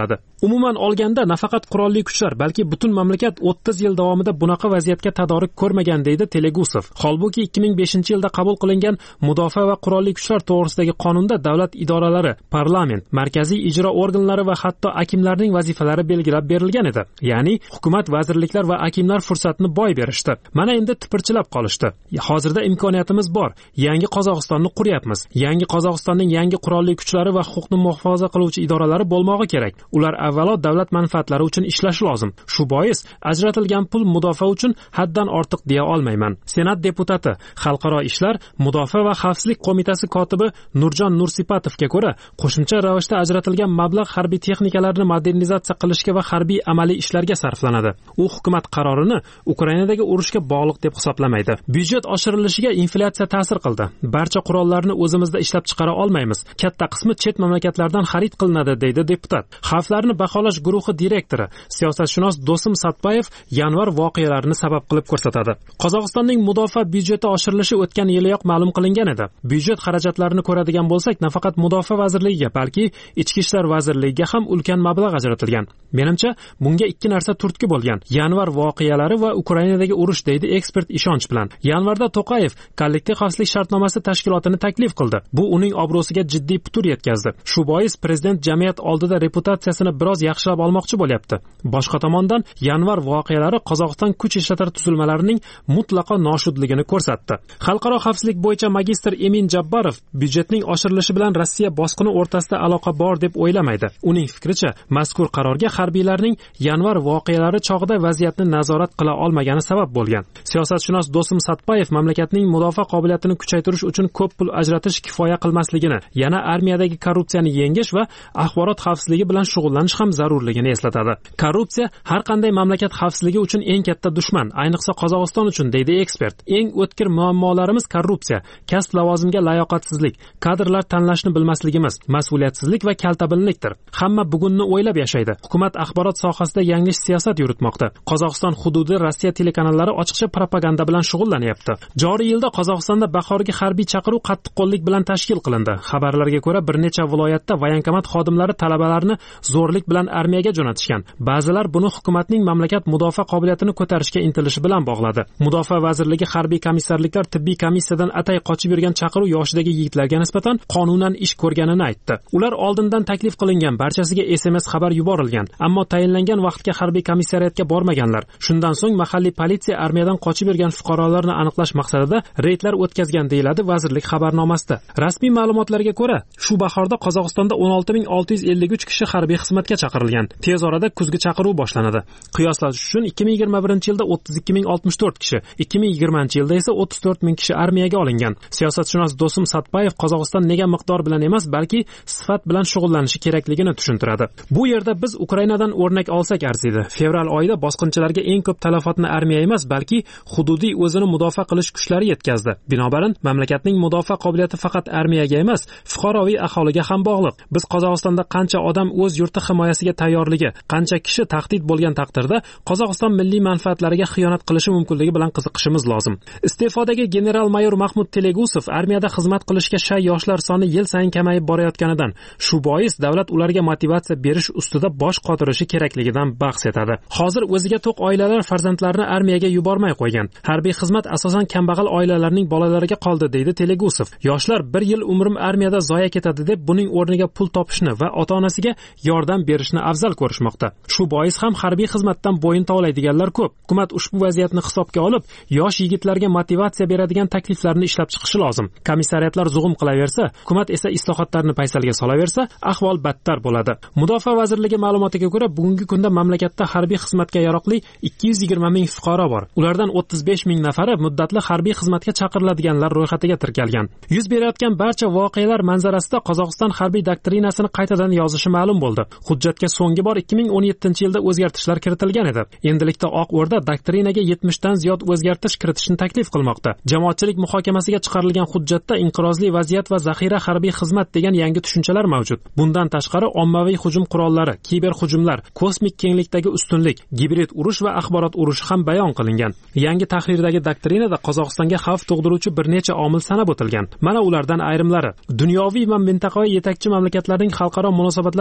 qiladi. Umuman olganda nafaqat qurolli kuchlar, balki butun mamlakat o'ttiz yil davomida bunaqa vaziyatga tadorik ko'rmagan, deydi Telegusov. Holbuki ikki ming beshinchi yilda qabul qilingan mudofaa va qurolli kuchlar to'g'risidagi qonunda davlat idoralari, parlament, markaziy ijro organlari va hatto akimlarning vazifalari belgilab berilgan edi. Ya'ni hukumat, vazirliklar va akimlar fursatni boy berishdi. Mana endi tipirchilab qolishdi. Hozirda imkoniyatimiz bor. Yangi Qozog'istonni quryapmiz. Yangi Qozog'istonning yangi qurolli kuchlari va huquqni muhofaza qiluvchi idoralari bo'lmog'i kerak. Ular avvalo davlat manfaatlari uchun ishlashi lozim. Shu bois ajratilgan pul mudofaa uchun haddan ortiq deya olmayman. Senat deputati, xalqaro ishlar, mudofaa va xavfsizlik qo'mitasi kotibi Nurjon Nursipatovga ko'ra, qo'shimcha ravishda ajratilgan mablag' harbiy texnikalarni modernizatsiya qilishga va harbiy amaliy ishlarga sarflanadi. U hukumat qarorini Ukrainadagi urushga bog'liq deb hisoblamaydi. Byudjet oshirilishiga inflyatsiya ta'sir qildi. Barcha qurollarni o'zimizda ishlab chiqara olmaymiz. Katta qismi chet mamlakatlardan xarid qilinadi, deydi deputat. Xavflarni baholash guruhi direktori, siyosatshunos Do'sim Satpayev yanvar voqealarini sabab qilib ko'rsatadi. Qozog'istonning mudofaa byudjeti oshirilishi o'tgan yiliyoq ma'lum qilingan edi. Byudjet xarajatlarini ko'radigan bo'lsak, nafaqat mudofaa vazirligiga, balki ichki ishlar vazirligiga ham ulkan mablag' ajratilgan. Menimcha, bunga ikki narsa turtki bo'lgan: yanvar voqealari va Ukrainadagi urush, deydi ekspert ishonch bilan. Yanvarda To'qayev kollektiv xavfsizlik shartnomasi tashkilotini taklif qildi. Bu uning obro'siga jiddiy putur yetkazdi. Shu bois prezident jamiyat oldida reputatsiyasini biroz yaxshilab olmoqchi bo'lyapti. Boshqa tomondan, yanvar voqealari Qozog'iston kuch ishlatar tuzilmalarining mutlaqo noshudligini ko'rsatdi. Xalqaro xavfsizlik bo'yicha magistr Emin Jabbarov byudjetning oshirilishi bilan Rossiya bosqini o'rtasida aloqa bor deb o'ylamaydi. Uning fikricha, mazkur qarorga harbiylarning yanvar voqealari chog'ida vaziyatni nazorat qila olmagani sabab bo'lgan. Siyosatshunos Do'sim Satpayev mamlakatning mudofaa qobiliyatini kuchaytirish uchun ko'p pul ajratish kifoya qilmasligini, yana armiyadagi korrupsiyani yengish va axborot xavfsizligi bilan shug'ullanish ham zarurligini eslatadi. Korrupsiya har qanday mamlakat xavfsizligi uchun eng katta dushman, ayniqsa Qozog'iston uchun, deydi ekspert. Eng o'tkir muammolarimiz korrupsiya, kasb lavozimga layoqatsizlik, kadrlar tanlashni bilmasligimiz, mas'uliyatsizlik va kaltabinlikdir. Hamma bugunni o'ylab yashaydi. Hukumat axborot sohasida yanglish siyosat yuritmoqda. Qozog'iston hududi Rossiya telekanallari ochiqcha propaganda bilan shug'ullanyapti. Joriy yilda Qozog'istonda bahorgi harbiy chaqiruv qattiqqo'llik bilan tashkil qilindi. Xabarlarga ko'ra, bir necha viloyatda voyankomat xodimlari talabalarni zo'rlik bilan armiyaga jo'natishgan. Ba'zilar buni hukumatning mamlakat mudofaa qobiliyatini ko'tarishga intilishi bilan bog'ladi. Mudofaa vazirligi harbiy komissarliklar tibbiy komissiyadan atay qochib yurgan chaqiruv yoshidagi yigitlarga nisbatan qonunan ish ko'rganini aytdi. Ular oldindan taklif qilingan, barchasiga S M S xabar yuborilgan, ammo tayinlangan vaqtga harbiy komissariyatga bormaganlar. Shundan so'ng mahalliy politsiya armiyadan qochib yurgan fuqarolarni aniqlash maqsadida reydlar o'tkazgan, deyiladi vazirlik xabarnomasida. Rasmiy ma'lumotlarga ko'ra, shu bahorda Qozog'istonda o'n olti ming olti yuz ellik uch kishi harbiy xizmatga chaqirilgan. Tez orada kuzgi chaqiruv boshlanadi. Qiyoslash uchun ikki ming yigirma birinchi yilda o'ttiz ikki ming oltmish to'rt kishi, ikki ming yigirmanchi yilda esa o'ttiz to'rt ming kishi armiyaga olingan. Siyosatshunos Do'sim Satpayev Qozog'iston nega miqdor bilan emas, balki sifat bilan shug'ullanishi kerakligini tushuntiradi. Bu yerda biz Ukrainadan o'rnak olsak arziydi. Fevral oyida bosqinchilarga eng ko'p talafotni armiya emas, balki hududiy o'zini mudofaa qilish kuchlari yetkazdi. Binobarin, mamlakatning mudofaa qobiliyati faqat armiyaga emas, fuqaroviy aholiga ham bog'liq. Biz Qozog'istonda qancha odam o'z yurti himoyasiga tayyorligi, qancha kishi tahdid bo'lgan taqdirda Qozog'iston milliy manfaatlariga xiyonat qilishi mumkinligi bilan qiziqishimiz lozim. Iste'fodagi general-mayor Mahmud Telegusov armiyada xizmat qilishga shay yoshlar soni yil sayin kamayib borayotganidan, shu bois davlat ularga motivatsiya berish ustida bosh qotirishi kerakligidan bahs etadi. Hozir o'ziga to'q oilalar farzandlarini armiyaga yubormay qo'ygan. Harbiy xizmat asosan kambag'al oilalarning bolalariga qoldi, deydi Telegusov. Yoshlar bir yil umrim armiyada zoya ketadi deb buning o'rniga pul topishni va ota-onasiga yordam berishni afzal ko'rishmoqda. Shu bois ham harbiy xizmatdan bo'yin tovlaydiganlar ko'p. Hukumat ushbu vaziyatni hisobga olib, yosh yigitlarga motivatsiya beradigan takliflarni ishlab chiqishi lozim. Komissariyatlar zug'um qilaversa, hukumat esa islohotlarni paysalga solaversa, ahvol battar bo'ladi. Mudofaa vazirligi ma'lumotiga ko'ra, bugungi kunda mamlakatda harbiy xizmatga yaroqli ikki yuz yigirma ming fuqaro bor. Ulardan o'ttiz besh ming nafari muddatli harbiy xizmatga chaqiriladiganlar ro'yxatiga kirgan. Yuz berayotgan barcha voqealar manzarasida Qozog'iston harbiy doktrinasini qaytadan yozishi ma'lum bo'ldi. Hujjatga so'nggi bor ikki ming o'n yettinchi yilda o'zgartishlar kiritilgan edi. Endilikda Oq O'rda doktrinaga yetmish dan ziyod o'zgartirish kiritishni taklif qilmoqda. Jamoatchilik muhokamasiga chiqarilgan hujjatda inqirozli vaziyat va zaxira harbiy xizmat degan yangi tushunchalar mavjud. Bundan tashqari ommaviy hujum qurollari, kiber hujumlar, kosmik kenglikdagi ustunlik, gibrid urush va axborot urushi ham bayon qilingan. Yangi tahrirdagi doktrinada Qozog'istonga xavf tug'diruvchi bir necha omil sanab o'tilgan. Mana ulardan ayrimlari: dunyoviy va mintaqaviy yetakchi mamlakatlarning xalqaro munosabatlar zaiflashishi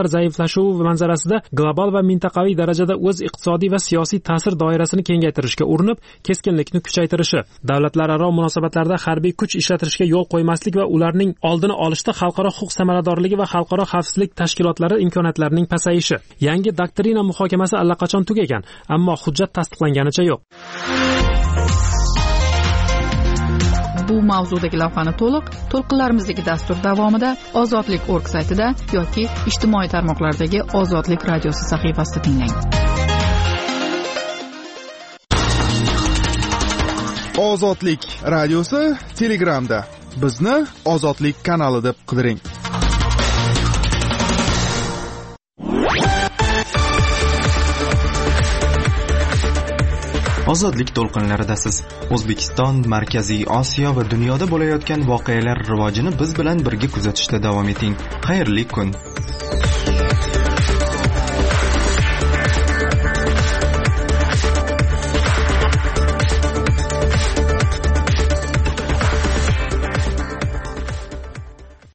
to'qnashuvi manzarasida global va mintaqaviy darajada o'z iqtisodiy va siyosiy ta'sir doirasini kengaytirishga urinib, keskinlikni kuchaytirishi, davlatlararo munosabatlarda harbiy kuch ishlatishga yo'l qo'ymaslik va ularning oldini olishda xalqaro huquq samaradorligi va xalqaro xavfsizlik tashkilotlari imkoniyatlarining pasayishi. Yangi doktrina muhokamasi allaqachon tugagan, ammo hujjat tasdiqlanganicha yo'q. Bu mavzudagi lavhani to'liq to'lqinlarimizdagi dastur davomida ozodlik nokta org saytida yoki ijtimoiy tarmoqlardagi Ozodlik radiosi sahifasida tinglang. Ozodlik radiosi Telegramda. Bizni Ozodlik kanali deb qidiring. Ozodlik to'lqinlaridasiz. O'zbekiston, Markaziy Osiyo va dunyoda bo'layotgan voqealar rivojini biz bilan birga kuzatishda davom eting. Xayrli kun.